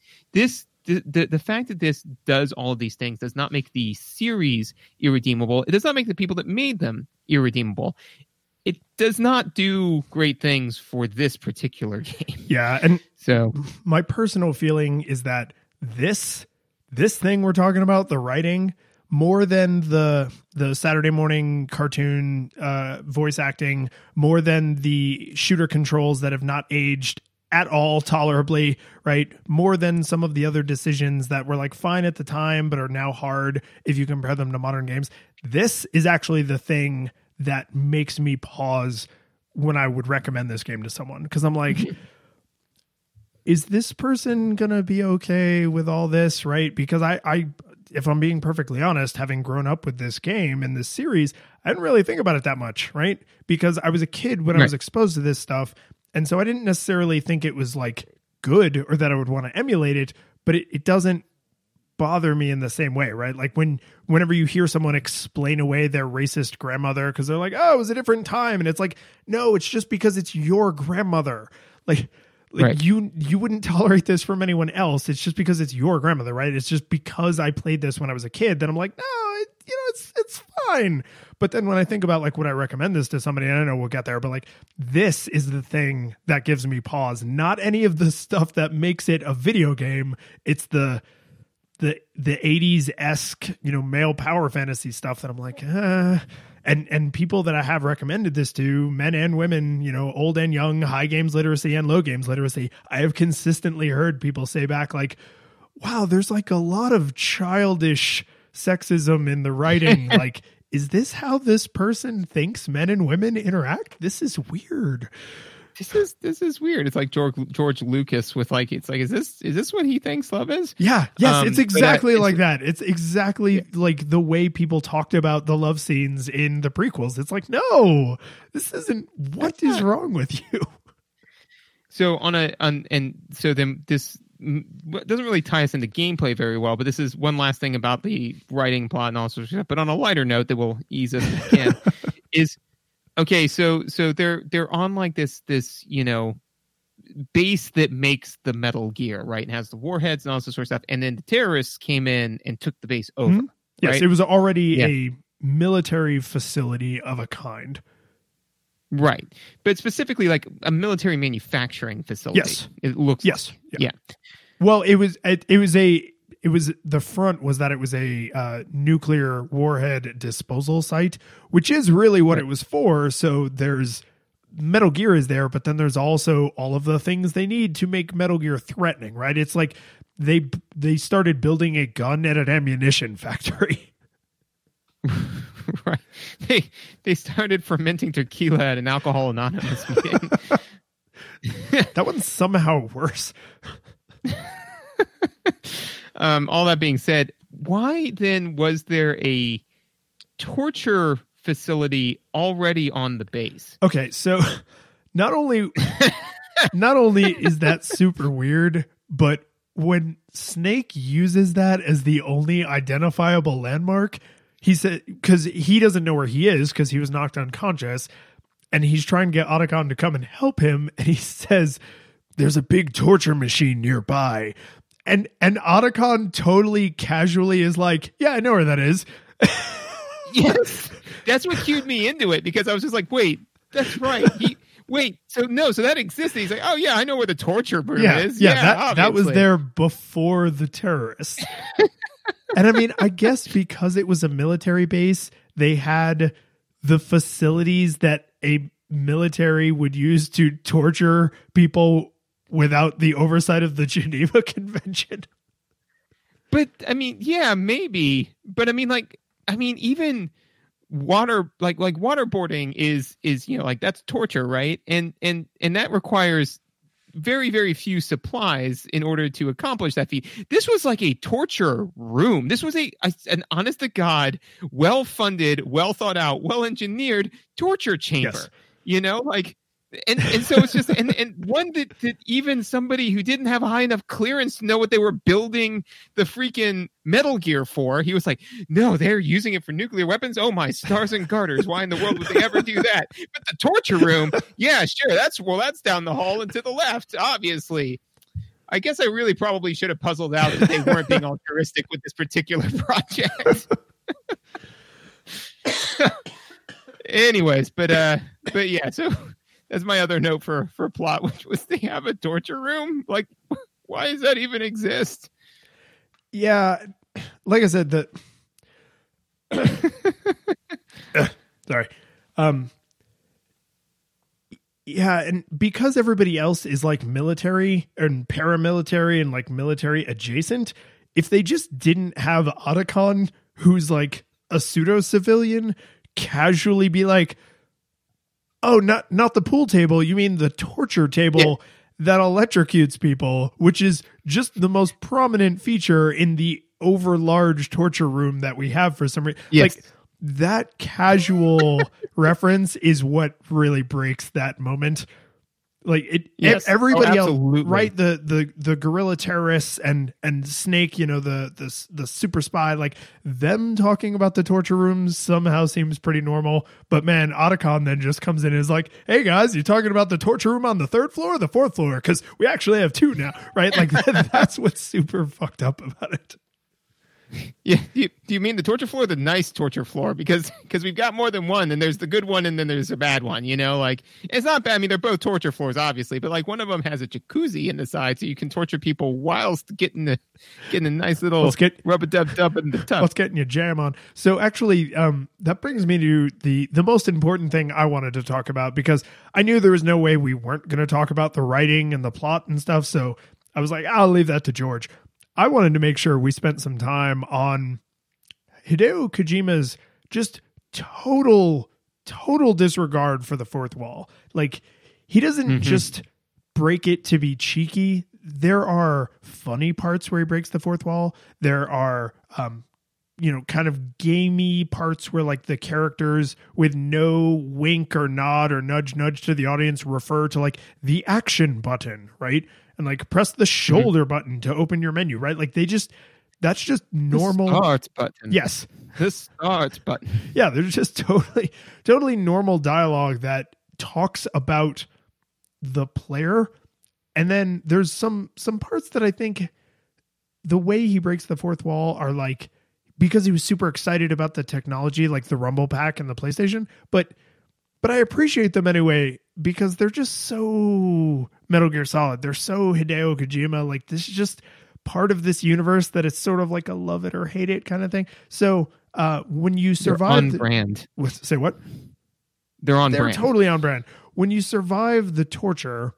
fact that this does all of these things does not make the series irredeemable. It does not make the people that made them irredeemable. It does not do great things for this particular game. Yeah, and so my personal feeling is that this thing we're talking about, the writing, more than the Saturday morning cartoon voice acting, more than the shooter controls that have not aged at all tolerably, right? More than some of the other decisions that were like fine at the time, but are now hard if you compare them to modern games. This is actually the thing that makes me pause when I would recommend this game to someone. Because I'm like, is this person going to be okay with all this, right? Because I if I'm being perfectly honest, having grown up with this game and this series, I didn't really think about it that much, right? Because I was a kid when I was exposed to this stuff. And so I didn't necessarily think it was like good or that I would want to emulate it, but it doesn't bother me in the same way, right? Like whenever you hear someone explain away their racist grandmother because they're like, oh, it was a different time. And it's like, no, it's just because it's your grandmother. Like right. you wouldn't tolerate this from anyone else. It's just because it's your grandmother, right? It's just because I played this when I was a kid that I'm like, no, it's fine. But then when I think about like, would I recommend this to somebody? I don't know, we'll get there, but like this is the thing that gives me pause. Not any of the stuff that makes it a video game. It's the the 80s-esque, male power fantasy stuff that I'm like, and people that I have recommended this to, men and women, old and young, high games literacy and low games literacy, I have consistently heard people say back like, wow, there's like a lot of childish sexism in the writing. Like, is this how this person thinks men and women interact? This is weird. This is weird. It's like George Lucas with like, it's like, is this what he thinks love is? Yeah. Yes. It's exactly like that. It's exactly like the way people talked about the love scenes in the prequels. It's like, no, this isn't, what is wrong with you? So this doesn't really tie us into gameplay very well, but this is one last thing about the writing, plot, and all sorts of stuff. But on a lighter note that will ease us if we can, is okay. So they're on like this base that makes the Metal Gear, right, and has the warheads and all this sort of stuff. And then the terrorists came in and took the base over. Mm-hmm. Yes, right? It was already a military facility of a kind. Right. But specifically like a military manufacturing facility. Yes. It looks yes. Like. Yeah. Well, it was the front was that it was a nuclear warhead disposal site, which is really what it was for. So there's Metal Gear is there, but then there's also all of the things they need to make Metal Gear threatening, right? It's like they started building a gun and an ammunition factory. Right. They started fermenting tequila at an Alcohol Anonymous meeting. That one's somehow worse. All that being said, why then was there a torture facility already on the base? Okay, so not only is that super weird, but when Snake uses that as the only identifiable landmark, he said, because he doesn't know where he is because he was knocked unconscious, and he's trying to get Otacon to come and help him, and he says, "There's a big torture machine nearby." And Otacon totally casually is like, "Yeah, I know where that is." Yes, that's what cued me into it, because I was just like, "Wait, that's right." So that existed. He's like, "Oh yeah, I know where the torture room is." Yeah, that was there before the terrorists. And I mean, I guess because it was a military base, they had the facilities that a military would use to torture people without the oversight of the Geneva Convention. But I mean, yeah, maybe. But I mean, even water, like waterboarding is like that's torture, right? And that requires very, very few supplies in order to accomplish that feat. This was like a torture room. This was an honest to God, well-funded, well thought out, well-engineered torture chamber. Yes. And so it's just and one that even somebody who didn't have a high enough clearance to know what they were building the freaking Metal Gear for, he was like, "No, they're using it for nuclear weapons. Oh my stars and garters! Why in the world would they ever do that?" But the torture room, yeah, sure, that's down the hall and to the left, obviously. I guess I really probably should have puzzled out that they weren't being altruistic with this particular project. Anyways, but yeah, so. That's my other note for plot, which was they have a torture room. Like, why does that even exist? Yeah, like I said, sorry. Yeah, and because everybody else is like military and paramilitary and like military adjacent, if they just didn't have Otacon, who's like a pseudo-civilian, casually be like, "Oh, not the pool table. You mean the torture table that electrocutes people," which is just the most prominent feature in the overlarge torture room that we have for some reason. Yes. Like that casual reference is what really breaks that moment. Like everybody else, right? The guerrilla terrorists and Snake, the super spy, like them talking about the torture rooms somehow seems pretty normal. But man, Otacon then just comes in and is like, "Hey guys, you talking about the torture room on the 3rd floor or the 4th floor? Because we actually have 2 now," right? Like that's what's super fucked up about it. Yeah, do you mean the torture floor or the nice torture floor? Because we've got more than one, and there's the good one, and then there's a bad one. Like it's not bad. I mean, they're both torture floors, obviously, but like one of them has a jacuzzi in the side, so you can torture people whilst getting a nice little rub-a-dub-dub in the tub. Let's get your jam on. So actually, that brings me to the most important thing I wanted to talk about, because I knew there was no way we weren't going to talk about the writing and the plot and stuff. So I was like, I'll leave that to George. I wanted to make sure we spent some time on Hideo Kojima's just total disregard for the fourth wall. Like, he doesn't just break it to be cheeky. There are funny parts where he breaks the fourth wall. There are, kind of gamey parts where like the characters with no wink or nod or nudge to the audience refer to like the action button, right? And like press the shoulder button to open your menu, right? Like that's just normal. The start button. Yes. The start button. Yeah, there's just totally normal dialogue that talks about the player. And then there's some parts that I think the way he breaks the fourth wall are like, because he was super excited about the technology, like the Rumble Pack and the PlayStation, but I appreciate them anyway, because they're just so Metal Gear Solid. They're so Hideo Kojima. Like, this is just part of this universe that it's sort of like a love it or hate it kind of thing. So when you survive... They're on brand. Say what? They're on brand. They're totally on brand. When you survive the torture,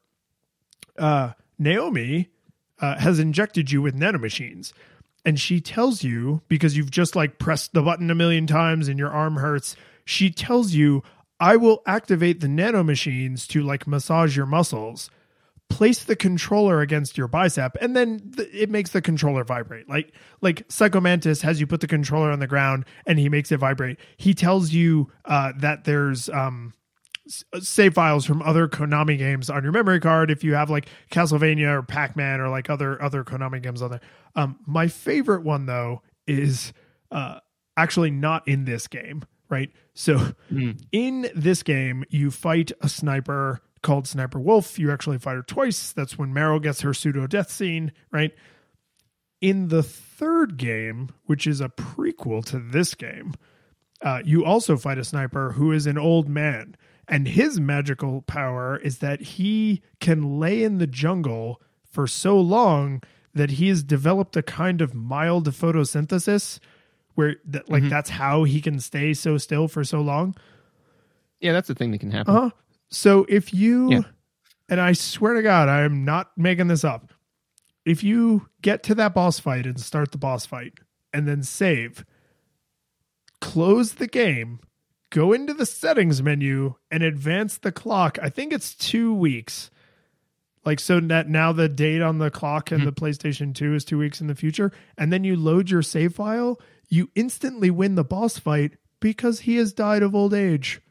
Naomi has injected you with nanomachines. And she tells you, because you've just like pressed the button a million times and your arm hurts, she tells you, I will activate the nanomachines to like massage your muscles, place the controller against your bicep, and then it makes the controller vibrate. Like Psycho Mantis has you put the controller on the ground and he makes it vibrate. He tells you that there's save files from other Konami games on your memory card if you have like Castlevania or Pac-Man or like other Konami games on there. My favorite one though is actually not in this game, right? So in this game, you fight a sniper called Sniper Wolf. You actually fight her twice. That's when Meryl gets her pseudo death scene, right? In the third game, which is a prequel to this game, you also fight a sniper who is an old man. And his magical power is that he can lay in the jungle for so long that he has developed a kind of mild photosynthesis where that's how he can stay so still for so long. Yeah, that's the thing that can happen. So if you, and I swear to God, I am not making this up. If you get to that boss fight and start the boss fight and then save, close the game, go into the settings menu and advance the clock. I think it's 2 weeks. Like, so that now the date on the clock and the PlayStation 2 is 2 weeks in the future. And then you load your save file. You instantly win the boss fight because he has died of old age.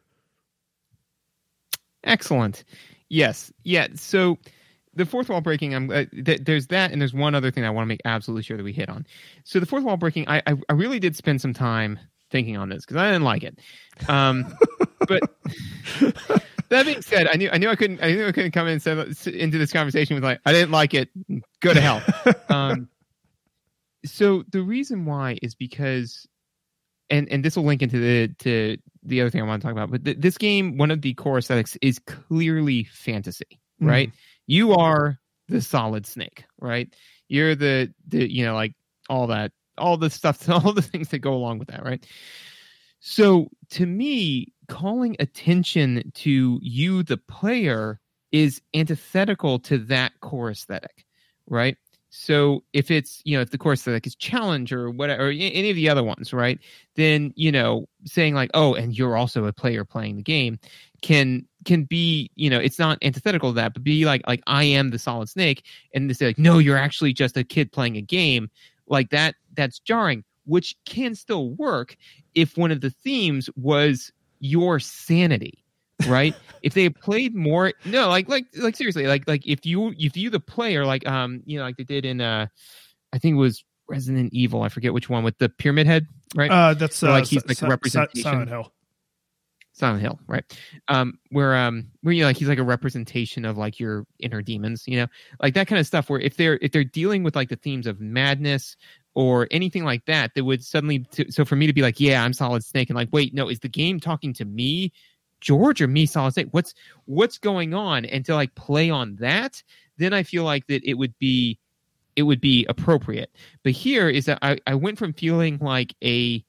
Excellent. Yes. Yeah. So the fourth wall breaking, there's that. And there's one other thing I want to make absolutely sure that we hit on. So the fourth wall breaking, I really did spend some time thinking on this because I didn't like it. But that being said, I knew I couldn't come in into this conversation with like, I didn't like it. Go to hell. So the reason why is because, and this will link into the other thing I want to talk about, but this game, one of the core aesthetics is clearly fantasy, right? You are the Solid Snake, right? You're the like all the stuff, all the things that go along with that, right? So to me, calling attention to you, the player, is antithetical to that core aesthetic, right? So if it's, if the core aesthetic is challenge or whatever, or any of the other ones, right? Then, saying like, oh, and you're also a player playing the game can be, it's not antithetical to that, but be like I am the Solid Snake. And they say like, no, you're actually just a kid playing a game like that. That's jarring, which can still work if one of the themes was your sanity, right? If they played more, no, like seriously, like if you the player, like like they did in I think it was Resident Evil, I forget which one, with the pyramid head, right? That's like he's like a representation. Silent Hill, right? Where he's like a representation of like your inner demons, like that kind of stuff. Where if they're dealing with like the themes of madness or anything like that would suddenly so for me to be like, yeah, I'm Solid Snake, and like, wait, no, is the game talking to me, George, or me, Solid Snake? What's going on? And to like play on that, then I feel like that it would be appropriate. But here is that I went from feeling like a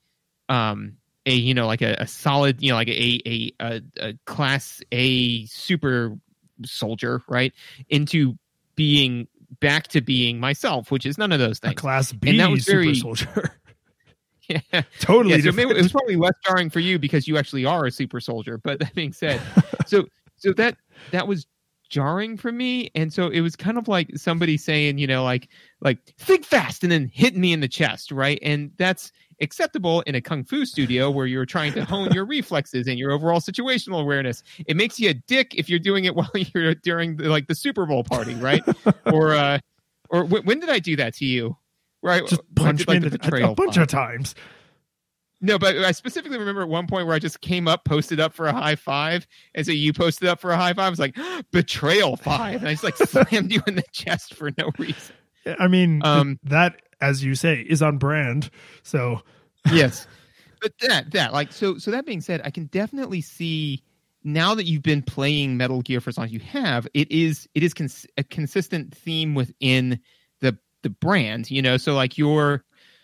like a solid, like a class A super soldier, right, into being back to being myself, which is none of those things. A class B and that was super very, soldier. Yeah, totally. Yeah, so maybe it was probably less jarring for you because you actually are a super soldier. But that being said, so that was jarring for me, and so it was kind of like somebody saying, like think fast, and then hitting me in the chest, right? And that's acceptable in a kung fu studio where you're trying to hone your reflexes and your overall situational awareness. It makes you a dick if you're doing it while you're during the Super Bowl party, right? or when did I do that to you? Right, just punch me a bunch of times. No, but I specifically remember at one point where I just came up, posted up for a high five, and so you posted up for a high five. I was like, betrayal 5, and I just like slammed you in the chest for no reason. I mean, that, as you say, is on brand. So yes, but that like so that being said, I can definitely see now that you've been playing Metal Gear for as long as you have, it is a consistent theme within the brand. So like you're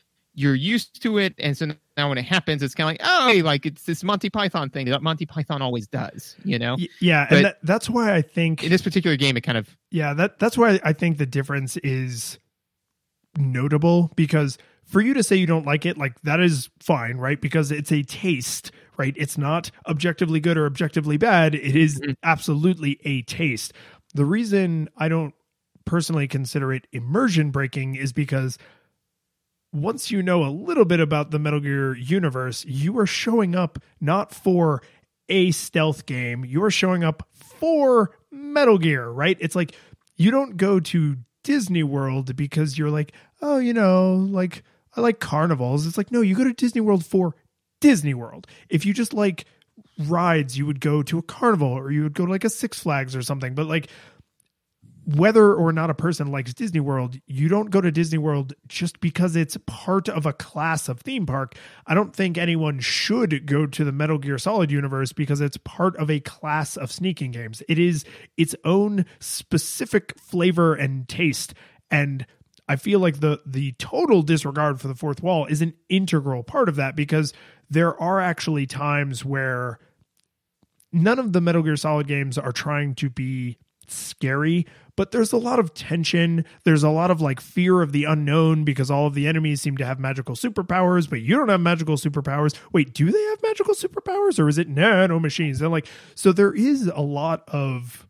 used to it, and so now when it happens, it's kind of like, oh, hey, like it's this Monty Python thing that Monty Python always does, Yeah, but and that's why I think in this particular game, it kind of that's why I think the difference is notable, because for you to say you don't like it, like that is fine, right? Because it's a taste, right? It's not objectively good or objectively bad. It is absolutely a taste. The reason I don't personally consider it immersion breaking is because once you know a little bit about the Metal Gear universe, you are showing up not for a stealth game. You are showing up for Metal Gear, right? It's like you don't go to Disney World because you're like, oh, like I like carnivals. It's like, no, you go to Disney World for Disney World. If you just like rides, you would go to a carnival, or you would go to like a Six Flags or something. But like, whether or not a person likes Disney World, you don't go to Disney World just because it's part of a class of theme park. I don't think anyone should go to the Metal Gear Solid universe because it's part of a class of sneaking games. It is its own specific flavor and taste. And I feel like the total disregard for the fourth wall is an integral part of that, because there are actually times where none of the Metal Gear Solid games are trying to be scary, but there's a lot of tension. There's a lot of like fear of the unknown because all of the enemies seem to have magical superpowers, but you don't have magical superpowers. Wait, do they have magical superpowers, or is it nano machines? And like, so there is a lot of,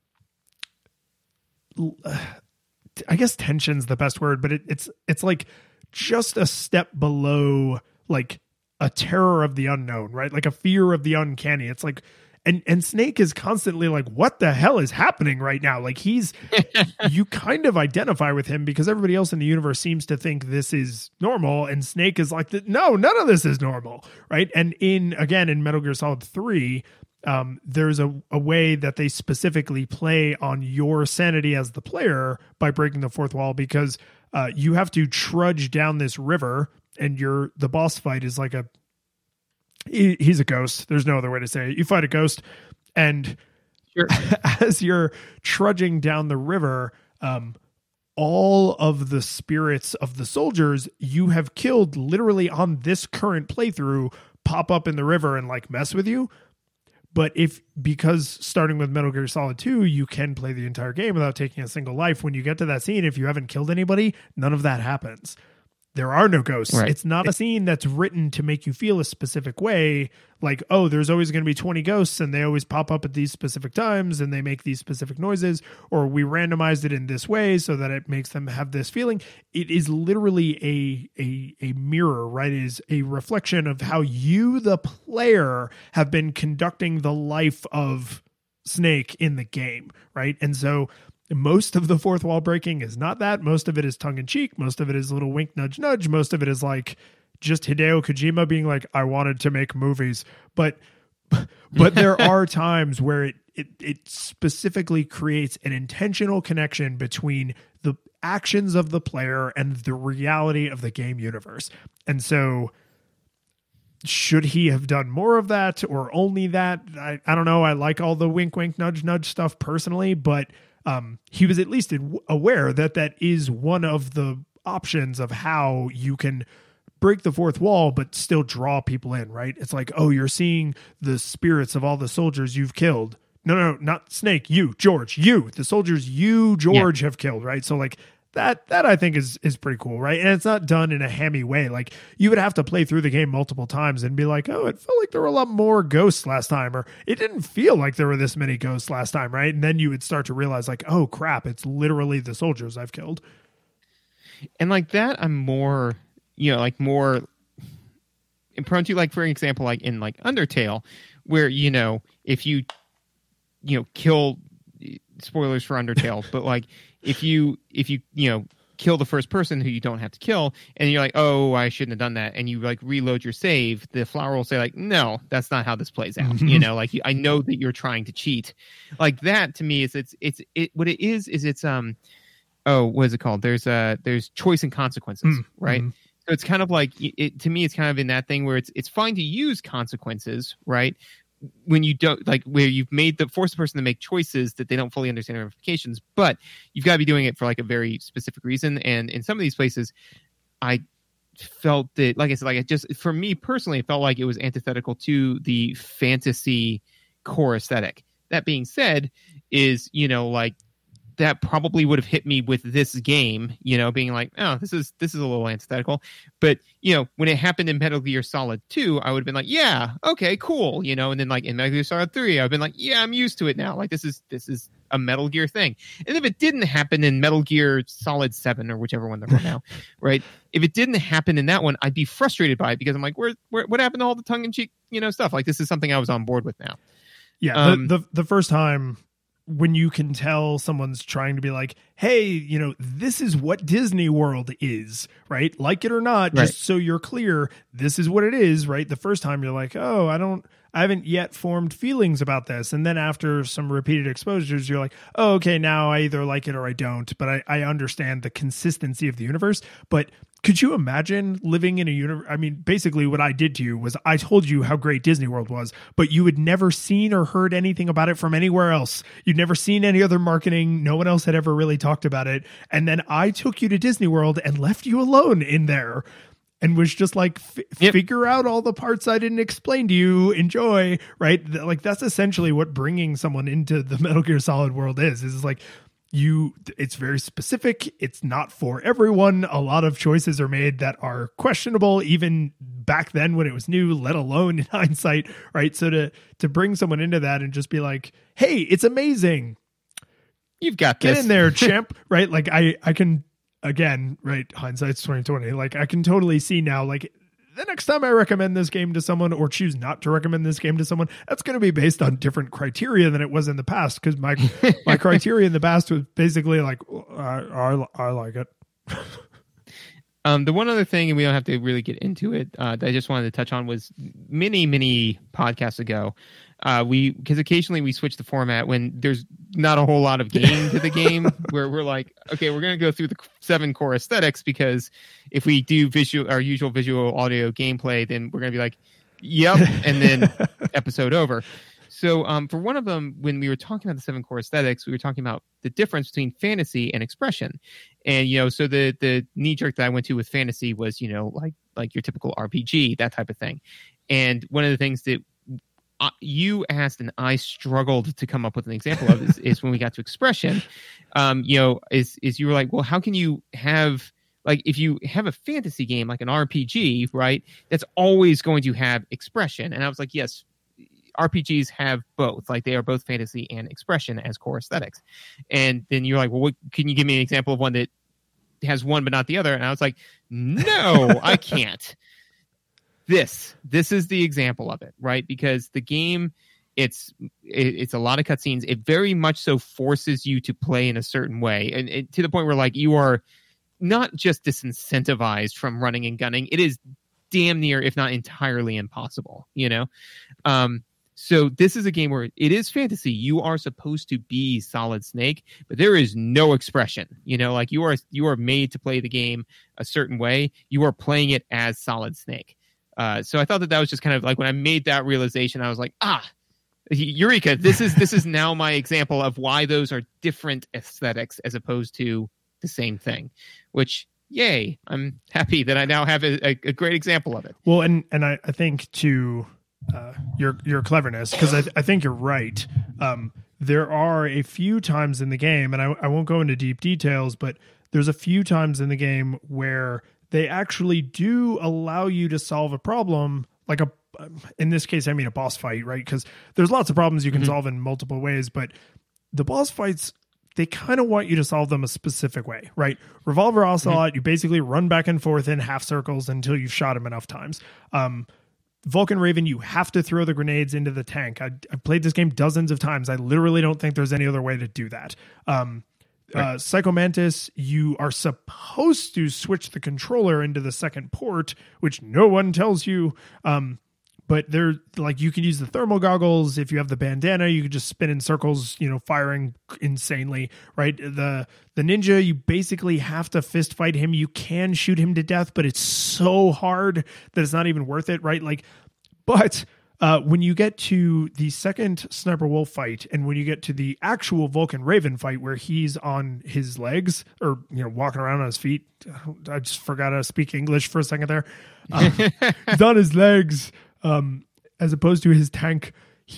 I guess tension's the best word, but it's like just a step below like a terror of the unknown, right? Like a fear of the uncanny. It's like, and Snake is constantly like, what the hell is happening right now? Like you kind of identify with him because everybody else in the universe seems to think this is normal. And Snake is like, no, none of this is normal. Right. And in Metal Gear Solid 3, there's a way that they specifically play on your sanity as the player by breaking the fourth wall, because you have to trudge down this river, and the boss fight is like he's a ghost. There's no other way to say it. You fight a ghost, and sure. As you're trudging down the river, all of the spirits of the soldiers you have killed literally on this current playthrough pop up in the river and like mess with you. But because starting with Metal Gear Solid 2, you can play the entire game without taking a single life. When you get to that scene, if you haven't killed anybody, none of that happens. There are no ghosts. Right. It's not a scene that's written to make you feel a specific way. Like, oh, there's always going to be 20 ghosts and they always pop up at these specific times and they make these specific noises, or we randomized it in this way so that it makes them have this feeling. It is literally a mirror, right? It is a reflection of how you, the player, have been conducting the life of Snake in the game, right? And so most of the fourth wall breaking is not that. Most of it is tongue in cheek. Most of it is a little wink, nudge, nudge. Most of it is like just Hideo Kojima being like, I wanted to make movies. But there are times where it specifically creates an intentional connection between the actions of the player and the reality of the game universe. And so should he have done more of that or only that? I don't know. I like all the wink, wink, nudge, nudge stuff personally, but he was at least aware that that is one of the options of how you can break the fourth wall, but still draw people in, right? It's like, oh, you're seeing the spirits of all the soldiers you've killed. No, not Snake. You, George, you, the soldiers you, George, have killed, right? So like, That I think is pretty cool, right? And it's not done in a hammy way. Like you would have to play through the game multiple times and be like, oh, it felt like there were a lot more ghosts last time, or it didn't feel like there were this many ghosts last time, right? And then you would start to realize like, oh crap, it's literally the soldiers I've killed. And like that, I'm more, like more prone to, like, for example, like in like Undertale, where, if you kill, spoilers for Undertale, but like, if you kill the first person who you don't have to kill, and you're like, oh, I shouldn't have done that, and you like reload your save, the flower will say like, no, that's not how this plays out. Like I know that you're trying to cheat. Like that to me is it's what it is it's what is it called? There's choice and consequences, right? So it's kind of like to me, it's kind of in that thing where it's fine to use consequences, right? When you don't, like, where you've forced the person to make choices that they don't fully understand the ramifications, but you've got to be doing it for like a very specific reason. And in some of these places, I felt that, like I said, for me personally, it felt like it was antithetical to the fantasy core aesthetic. That being said, is, like, that probably would have hit me with this game, being like, oh, this is a little antithetical. But, when it happened in Metal Gear Solid 2, I would have been like, yeah, okay, cool. And then like in Metal Gear Solid 3, I've been like, yeah, I'm used to it now. Like this is a Metal Gear thing. And if it didn't happen in Metal Gear Solid 7 or whichever one they're on now, right? If it didn't happen in that one, I'd be frustrated by it because I'm like, what happened to all the tongue in cheek, stuff? Like this is something I was on board with now. Yeah. The first time, when you can tell someone's trying to be like, hey, this is what Disney World is, right? Like it or not, right. Just so you're clear, this is what it is, right? The first time you're like, oh, I haven't yet formed feelings about this. And then after some repeated exposures, you're like, oh, okay, now I either like it or I don't, but I understand the consistency of the universe. But could you imagine living in a universe? I mean, basically what I did to you was I told you how great Disney World was, but you had never seen or heard anything about it from anywhere else. You'd never seen any other marketing. No one else had ever really talked about it. And then I took you to Disney World and left you alone in there and was just like, figure out all the parts I didn't explain to you. Enjoy, right? Like that's essentially what bringing someone into the Metal Gear Solid world is like, it's very specific. It's not for everyone. A lot of choices are made that are questionable even back then when it was new, let alone in hindsight, right? So to bring someone into that and just be like, hey, it's amazing. You've got this. Get in there, champ, right? Like I can, again, right, hindsight's 2020. Like I can totally see now, like the next time I recommend this game to someone or choose not to recommend this game to someone, that's going to be based on different criteria than it was in the past. Because my criteria in the past was basically like, I like it. The one other thing, and we don't have to really get into it, that I just wanted to touch on was many podcasts ago. Because occasionally we switch the format when there's not a whole lot of game to the game, where we're like, okay, we're going to go through the 7 core aesthetics, because if we do our usual visual audio gameplay, then we're going to be like, yep, and then episode over. So for one of them, when we were talking about the 7 core aesthetics, we were talking about the difference between fantasy and expression. And, so the knee jerk that I went to with fantasy was, like your typical RPG, that type of thing. And one of the things that you asked and I struggled to come up with an example of is when we got to expression, is you were like, well, how can you have, like, if you have a fantasy game like an RPG, right, that's always going to have expression. And I was like, yes, RPGs have both, like they are both fantasy and expression as core aesthetics. And then you're like, well, can you give me an example of one that has one but not the other? And I was like, no, I can't. This is the example of it, right? Because the game, it's a lot of cutscenes. It very much so forces you to play in a certain way, and to the point where like you are not just disincentivized from running and gunning. It is damn near, if not entirely, impossible. So this is a game where it is fantasy. You are supposed to be Solid Snake, but there is no expression. You know, like you are made to play the game a certain way. You are playing it as Solid Snake. So I thought that was just kind of like when I made that realization, I was like, Eureka! This is now my example of why those are different aesthetics as opposed to the same thing. Which, yay! I'm happy that I now have a great example of it. Well, and I think to your cleverness, because I think you're right. There are a few times in the game, and I won't go into deep details, but there's a few times in the game where they actually do allow you to solve a problem, like in this case, I mean a boss fight, right? Because there's lots of problems you can solve in multiple ways, but the boss fights, they kind of want you to solve them a specific way, right? Revolver Ocelot, you basically run back and forth in half circles until you've shot him enough times. Vulcan Raven, you have to throw the grenades into the tank. I've played this game dozens of times. I literally don't think there's any other way to do that. Psycho Mantis, you are supposed to switch the controller into the second port, which no one tells you. But they're like, you can use the thermal goggles. If you have the bandana, you can just spin in circles, you know, firing insanely, right? The ninja, you basically have to fist fight him. You can shoot him to death, but it's so hard that it's not even worth it, right? Like, but when you get to the second Sniper Wolf fight, and when you get to the actual Vulcan Raven fight where he's on his legs, or, you know, walking around on his feet, I just forgot how to speak English for a second there. He's on his legs. As opposed to his tank,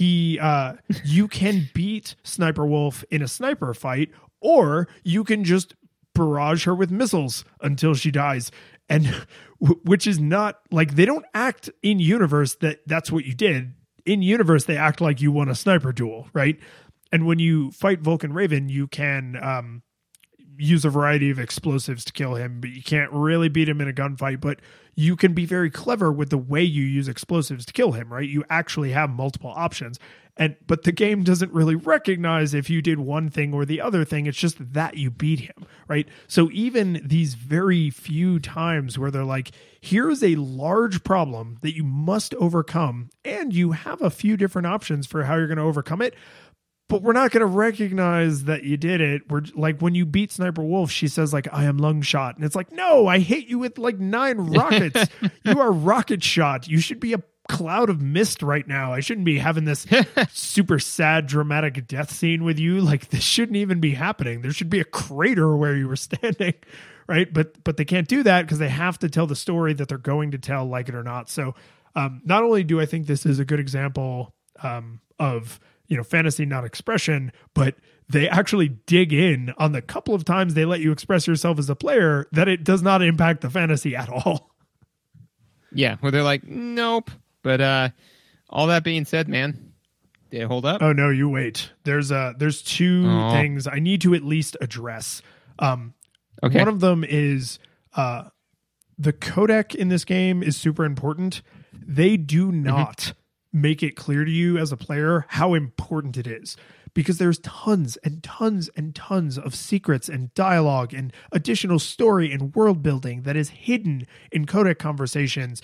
you can beat Sniper Wolf in a sniper fight, or you can just barrage her with missiles until she dies. And which is not like, they don't act in universe that's what you did. In universe, they act like you won a sniper duel, right? And when you fight Vulcan Raven, you can use a variety of explosives to kill him, but you can't really beat him in a gunfight. But you can be very clever with the way you use explosives to kill him, right? You actually have multiple options. But the game doesn't really recognize if you did one thing or the other thing. It's just that you beat him, right? So even these very few times where they're like, here's a large problem that you must overcome, and you have a few different options for how you're going to overcome it, but we're not going to recognize that you did it. We're like, when you beat Sniper Wolf, she says like, I am lung shot. And it's like, no, I hit you with like 9 rockets. You are rocket shot. You should be a cloud of mist right now. I shouldn't be having this super sad, dramatic death scene with you. Like, this shouldn't even be happening. There should be a crater where you were standing, right? But they can't do that because they have to tell the story that they're going to tell, like it or not. So not only do I think this is a good example of, you know, fantasy, not expression, but they actually dig in on the couple of times they let you express yourself as a player, that it does not impact the fantasy at all. Yeah, where they're like, nope. But all that being said, man, did it hold up? Oh no, you wait. There's 2 things I need to at least address. Okay. One of them is the codec in this game is super important. They do not make it clear to you as a player how important it is, because there's tons and tons and tons of secrets and dialogue and additional story and world building that is hidden in codec conversations,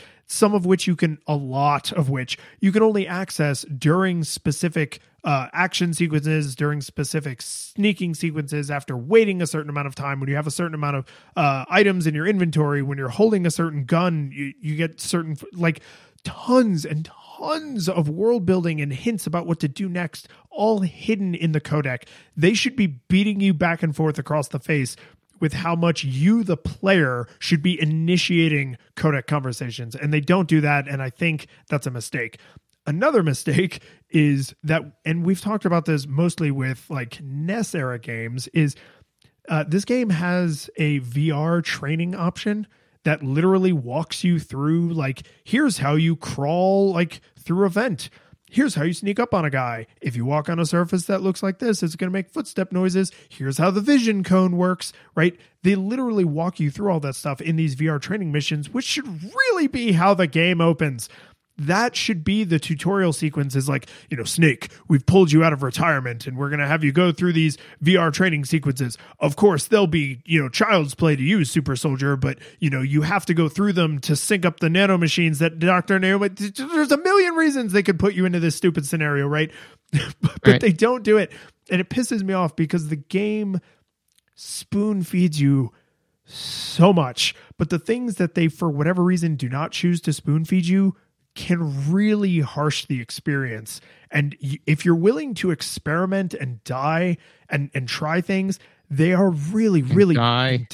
a lot of which you can only access during specific action sequences, during specific sneaking sequences, after waiting a certain amount of time, when you have a certain amount of items in your inventory, when you're holding a certain gun, you get certain, like, tons and tons of world building and hints about what to do next, all hidden in the codec. They should be beating you back and forth across the face with how much you, the player, should be initiating codec conversations. And they don't do that. And I think that's a mistake. Another mistake is that, and we've talked about this mostly with like NES era games, is this game has a VR training option that literally walks you through, like, here's how you crawl like through a vent. Here's how you sneak up on a guy. If you walk on a surface that looks like this, it's going to make footstep noises. Here's how the vision cone works, right? They literally walk you through all that stuff in these VR training missions, which should really be how the game opens. that should be the tutorial sequence, is like, Snake, we've pulled you out of retirement and we're going to have you go through these VR training sequences. Of course, they'll be, child's play to you, Super Soldier, but, you have to go through them to sync up the nanomachines that Dr. Naomi, there's a million reasons they could put you into this stupid scenario, right? But they don't do it. And it pisses me off because the game spoon feeds you so much, but the things that they, for whatever reason, do not choose to spoon feed you can really harsh the experience. And if you're willing to experiment and die and try things, they are really die.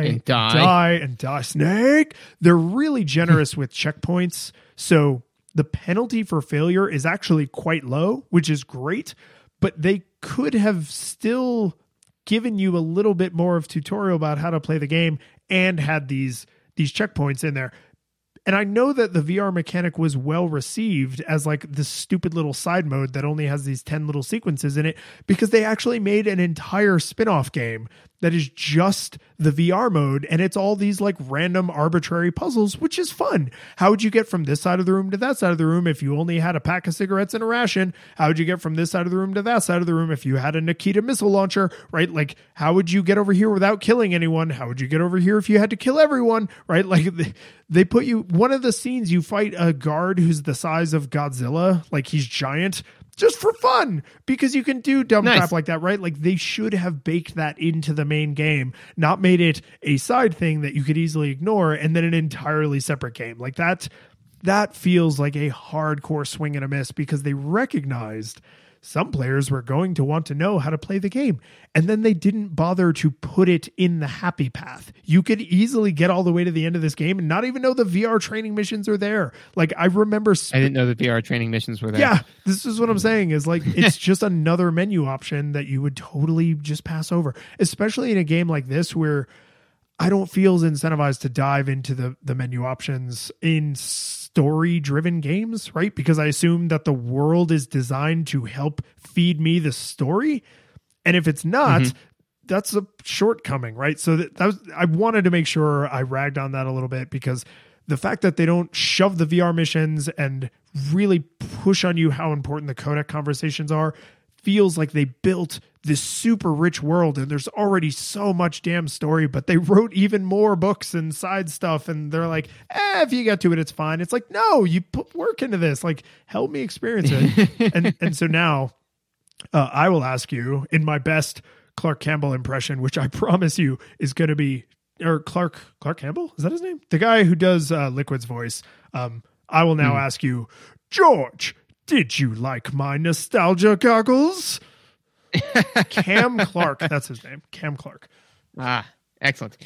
Snake. They're really generous with checkpoints. So the penalty for failure is actually quite low, which is great, but they could have still given you a little bit more of tutorial about how to play the game and had these checkpoints in there. And I know that the VR mechanic was well received as like this stupid little side mode that only has these 10 little sequences in it, because they actually made an entire spin-off game that is just the VR mode. And it's all these like random arbitrary puzzles, which is fun. How would you get from this side of the room to that side of the room if you only had a pack of cigarettes and a ration? How would you get from this side of the room to that side of the room if you had a Nikita missile launcher, right? Like, how would you get over here without killing anyone? How would you get over here if you had to kill everyone, right? Like, they put you, one of the scenes you fight a guard who's the size of Godzilla, like he's giant, just for fun, because you can do dumb crap like that, right? Like, they should have baked that into the main game, not made it a side thing that you could easily ignore and then an entirely separate game. Like that feels like a hardcore swing and a miss, because they recognized some players were going to want to know how to play the game. And then they didn't bother to put it in the happy path. You could easily get all the way to the end of this game and not even know the VR training missions are there. Like, I remember... I didn't know the VR training missions were there. Yeah, this is what I'm saying, is like, it's just another menu option that you would totally just pass over, especially in a game like this where I don't feel as incentivized to dive into the menu options in story-driven games, right? Because I assume that the world is designed to help feed me the story. And if it's not, that's a shortcoming, right? So that was, I wanted to make sure I ragged on that a little bit, because the fact that they don't shove the VR missions and really push on you how important the codec conversations are feels like they built this super rich world and there's already so much damn story, but they wrote even more books and side stuff, and they're like, if you get to it, it's fine. It's like, no, you put work into this. Like, help me experience it. and so now I will ask you in my best Clark Campbell impression, which I promise you is going to be, or Clark Campbell? Is that his name? The guy who does Liquid's voice. I will now ask you, George, did you like my nostalgia goggles? Cam Clark. That's his name. Cam Clark. Ah, excellent.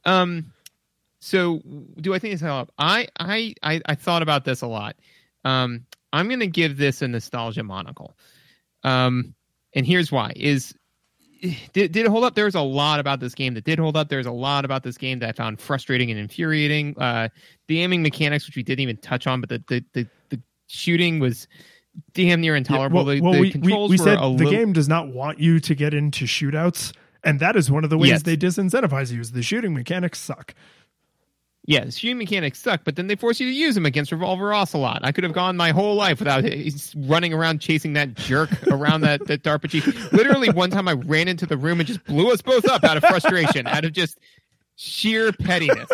So do I think it's help? I thought about this a lot. I'm going to give this a nostalgia monocle. And here's why. Did it hold up? There's a lot about this game that did hold up. There's a lot about this game that I found frustrating and infuriating. The aiming mechanics, which we didn't even touch on, but the shooting was damn near intolerable. The controls we were said the game does not want you to get into shootouts, and that is one of the ways they disincentivize you. Is the shooting mechanics suck. Yeah, the shooting mechanics suck, but then they force you to use them against Revolver Ocelot. I could have gone my whole life without running around chasing that jerk around that DARPA chief. Literally, one time I ran into the room and just blew us both up out of frustration, out of just sheer pettiness.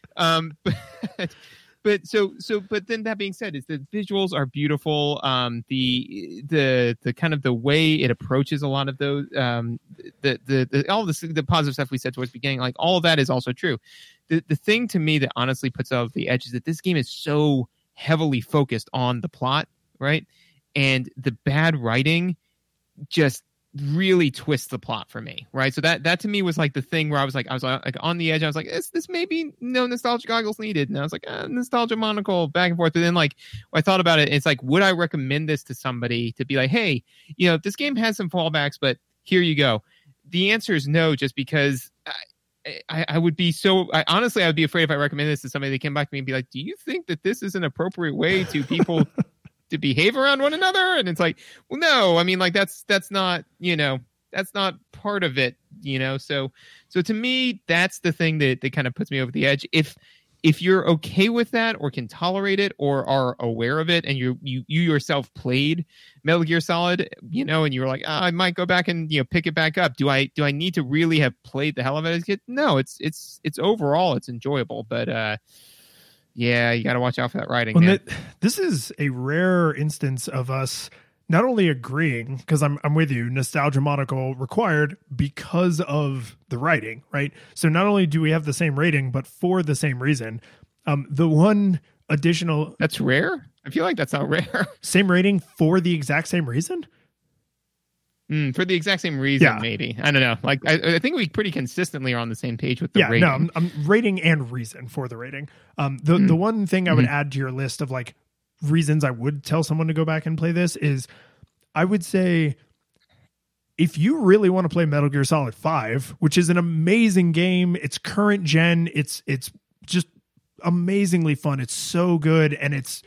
But then that being said, is the visuals are beautiful. The kind of the way it approaches a lot of those, all the positive stuff we said towards the beginning, like all of that is also true. The thing to me that honestly puts out the edge is that this game is so heavily focused on the plot, right? And the bad writing just really twists the plot for me, right? So that to me was like the thing where I was like on the edge. I was like, this may be no nostalgia goggles needed, and I was like, nostalgia monocle, back and forth. And then like I thought about it, it's like, would I recommend this to somebody to be like, hey, this game has some fallbacks, but here you go? The answer is no, just because I would be honestly, I would be afraid if I recommend this to somebody, they came back to me and be like, do you think that this is an appropriate way to people to behave around one another? And it's like, well, no, I mean, like that's not, that's not part of it, so to me, that's the thing that kind of puts me over the edge. If if you're okay with that or can tolerate it or are aware of it, and you yourself played Metal Gear Solid, and you were like, I might go back and pick it back up. Do I need to really have played the hell of it? No, it's overall it's enjoyable, but yeah, you got to watch out for that writing. Well, this is a rare instance of us not only agreeing, because I'm with you, nostalgia monocle required because of the writing, right? So not only do we have the same rating, but for the same reason. The one additional... That's rare? I feel like that's not rare. Same rating for the exact same reason? For the exact same reason, maybe. I don't know. Like, I think we pretty consistently are on the same page with the rating. No, I'm rating and reason for the rating. The one thing I would add to your list of like reasons I would tell someone to go back and play this is, I would say, if you really want to play Metal Gear Solid 5, which is an amazing game, it's current gen, it's just amazingly fun. It's so good, and it's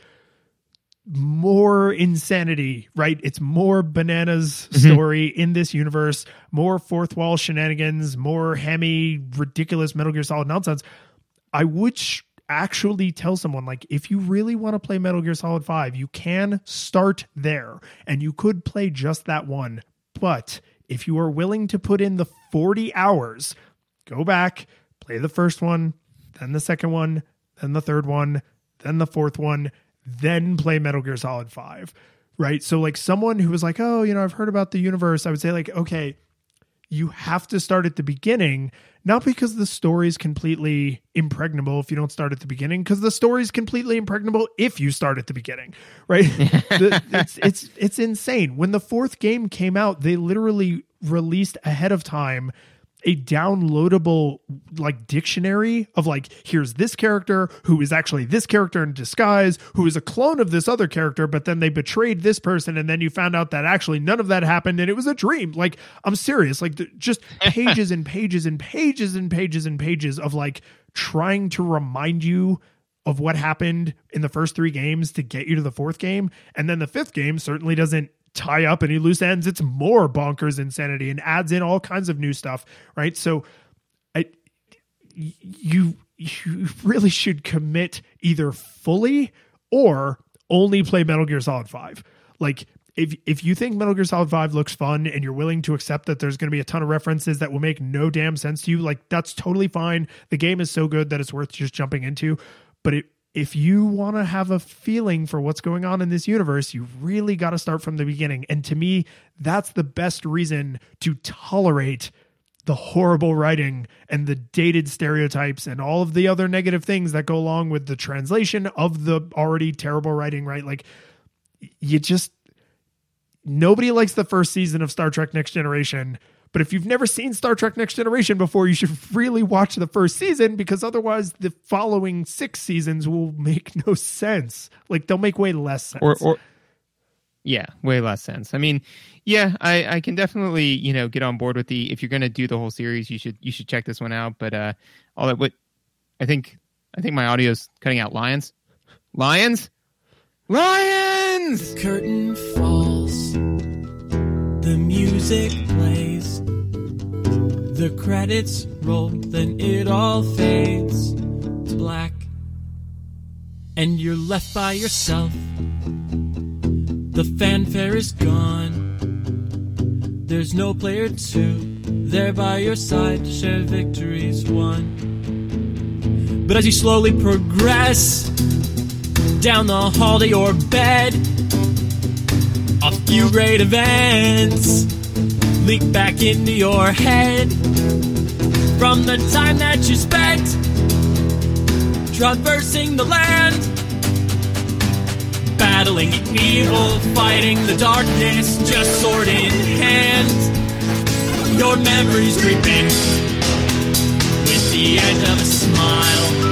more insanity, right? It's more bananas story in this universe, more fourth wall shenanigans, more hammy, ridiculous Metal Gear Solid nonsense. I would actually tell someone, like, if you really want to play Metal Gear Solid 5, you can start there, and you could play just that one. But if you are willing to put in the 40 hours, go back, play the first one, then the second one, then the third one, then the fourth one, then play Metal Gear Solid 5, right? So like someone who was like, oh, I've heard about the universe, I would say like, okay, you have to start at the beginning, not because the story is completely impregnable if you don't start at the beginning, because the story is completely impregnable if you start at the beginning, right? It's insane. When the fourth game came out, they literally released ahead of time a downloadable like dictionary of like, here's this character who is actually this character in disguise, who is a clone of this other character, but then they betrayed this person, and then you found out that actually none of that happened and it was a dream. Like, I'm serious, like just pages and pages and pages and pages and pages of like trying to remind you of what happened in the first three games to get you to the fourth game. And then the fifth game certainly doesn't tie up any loose ends. It's more bonkers insanity and adds in all kinds of new stuff, right? So you really should commit either fully or only play Metal Gear Solid 5. Like, if you think Metal Gear Solid 5 looks fun and you're willing to accept that there's going to be a ton of references that will make no damn sense to you, like, that's totally fine. The game is so good that it's worth just jumping into. But if you want to have a feeling for what's going on in this universe, you really got to start from the beginning. And to me, that's the best reason to tolerate the horrible writing and the dated stereotypes and all of the other negative things that go along with the translation of the already terrible writing, right? Like, nobody likes the first season of Star Trek Next Generation. But if you've never seen Star Trek Next Generation before, you should really watch the first season, because otherwise the following 6 seasons will make no sense. Like, they'll make way less sense. Yeah, way less sense. I mean, yeah, I can definitely, get on board with if you're going to do the whole series, you should check this one out. But all that, what I think my audio's cutting out. Lions. The curtain falls. The music plays, the credits roll, then it all fades to black, and you're left by yourself. The fanfare is gone, there's no player 2 there by your side to share victories won. But as you slowly progress down the hall to your bed, a few great events leak back into your head from the time that you spent traversing the land, battling evil, fighting the darkness, just sword in hand. Your memories creep in with the edge of a smile.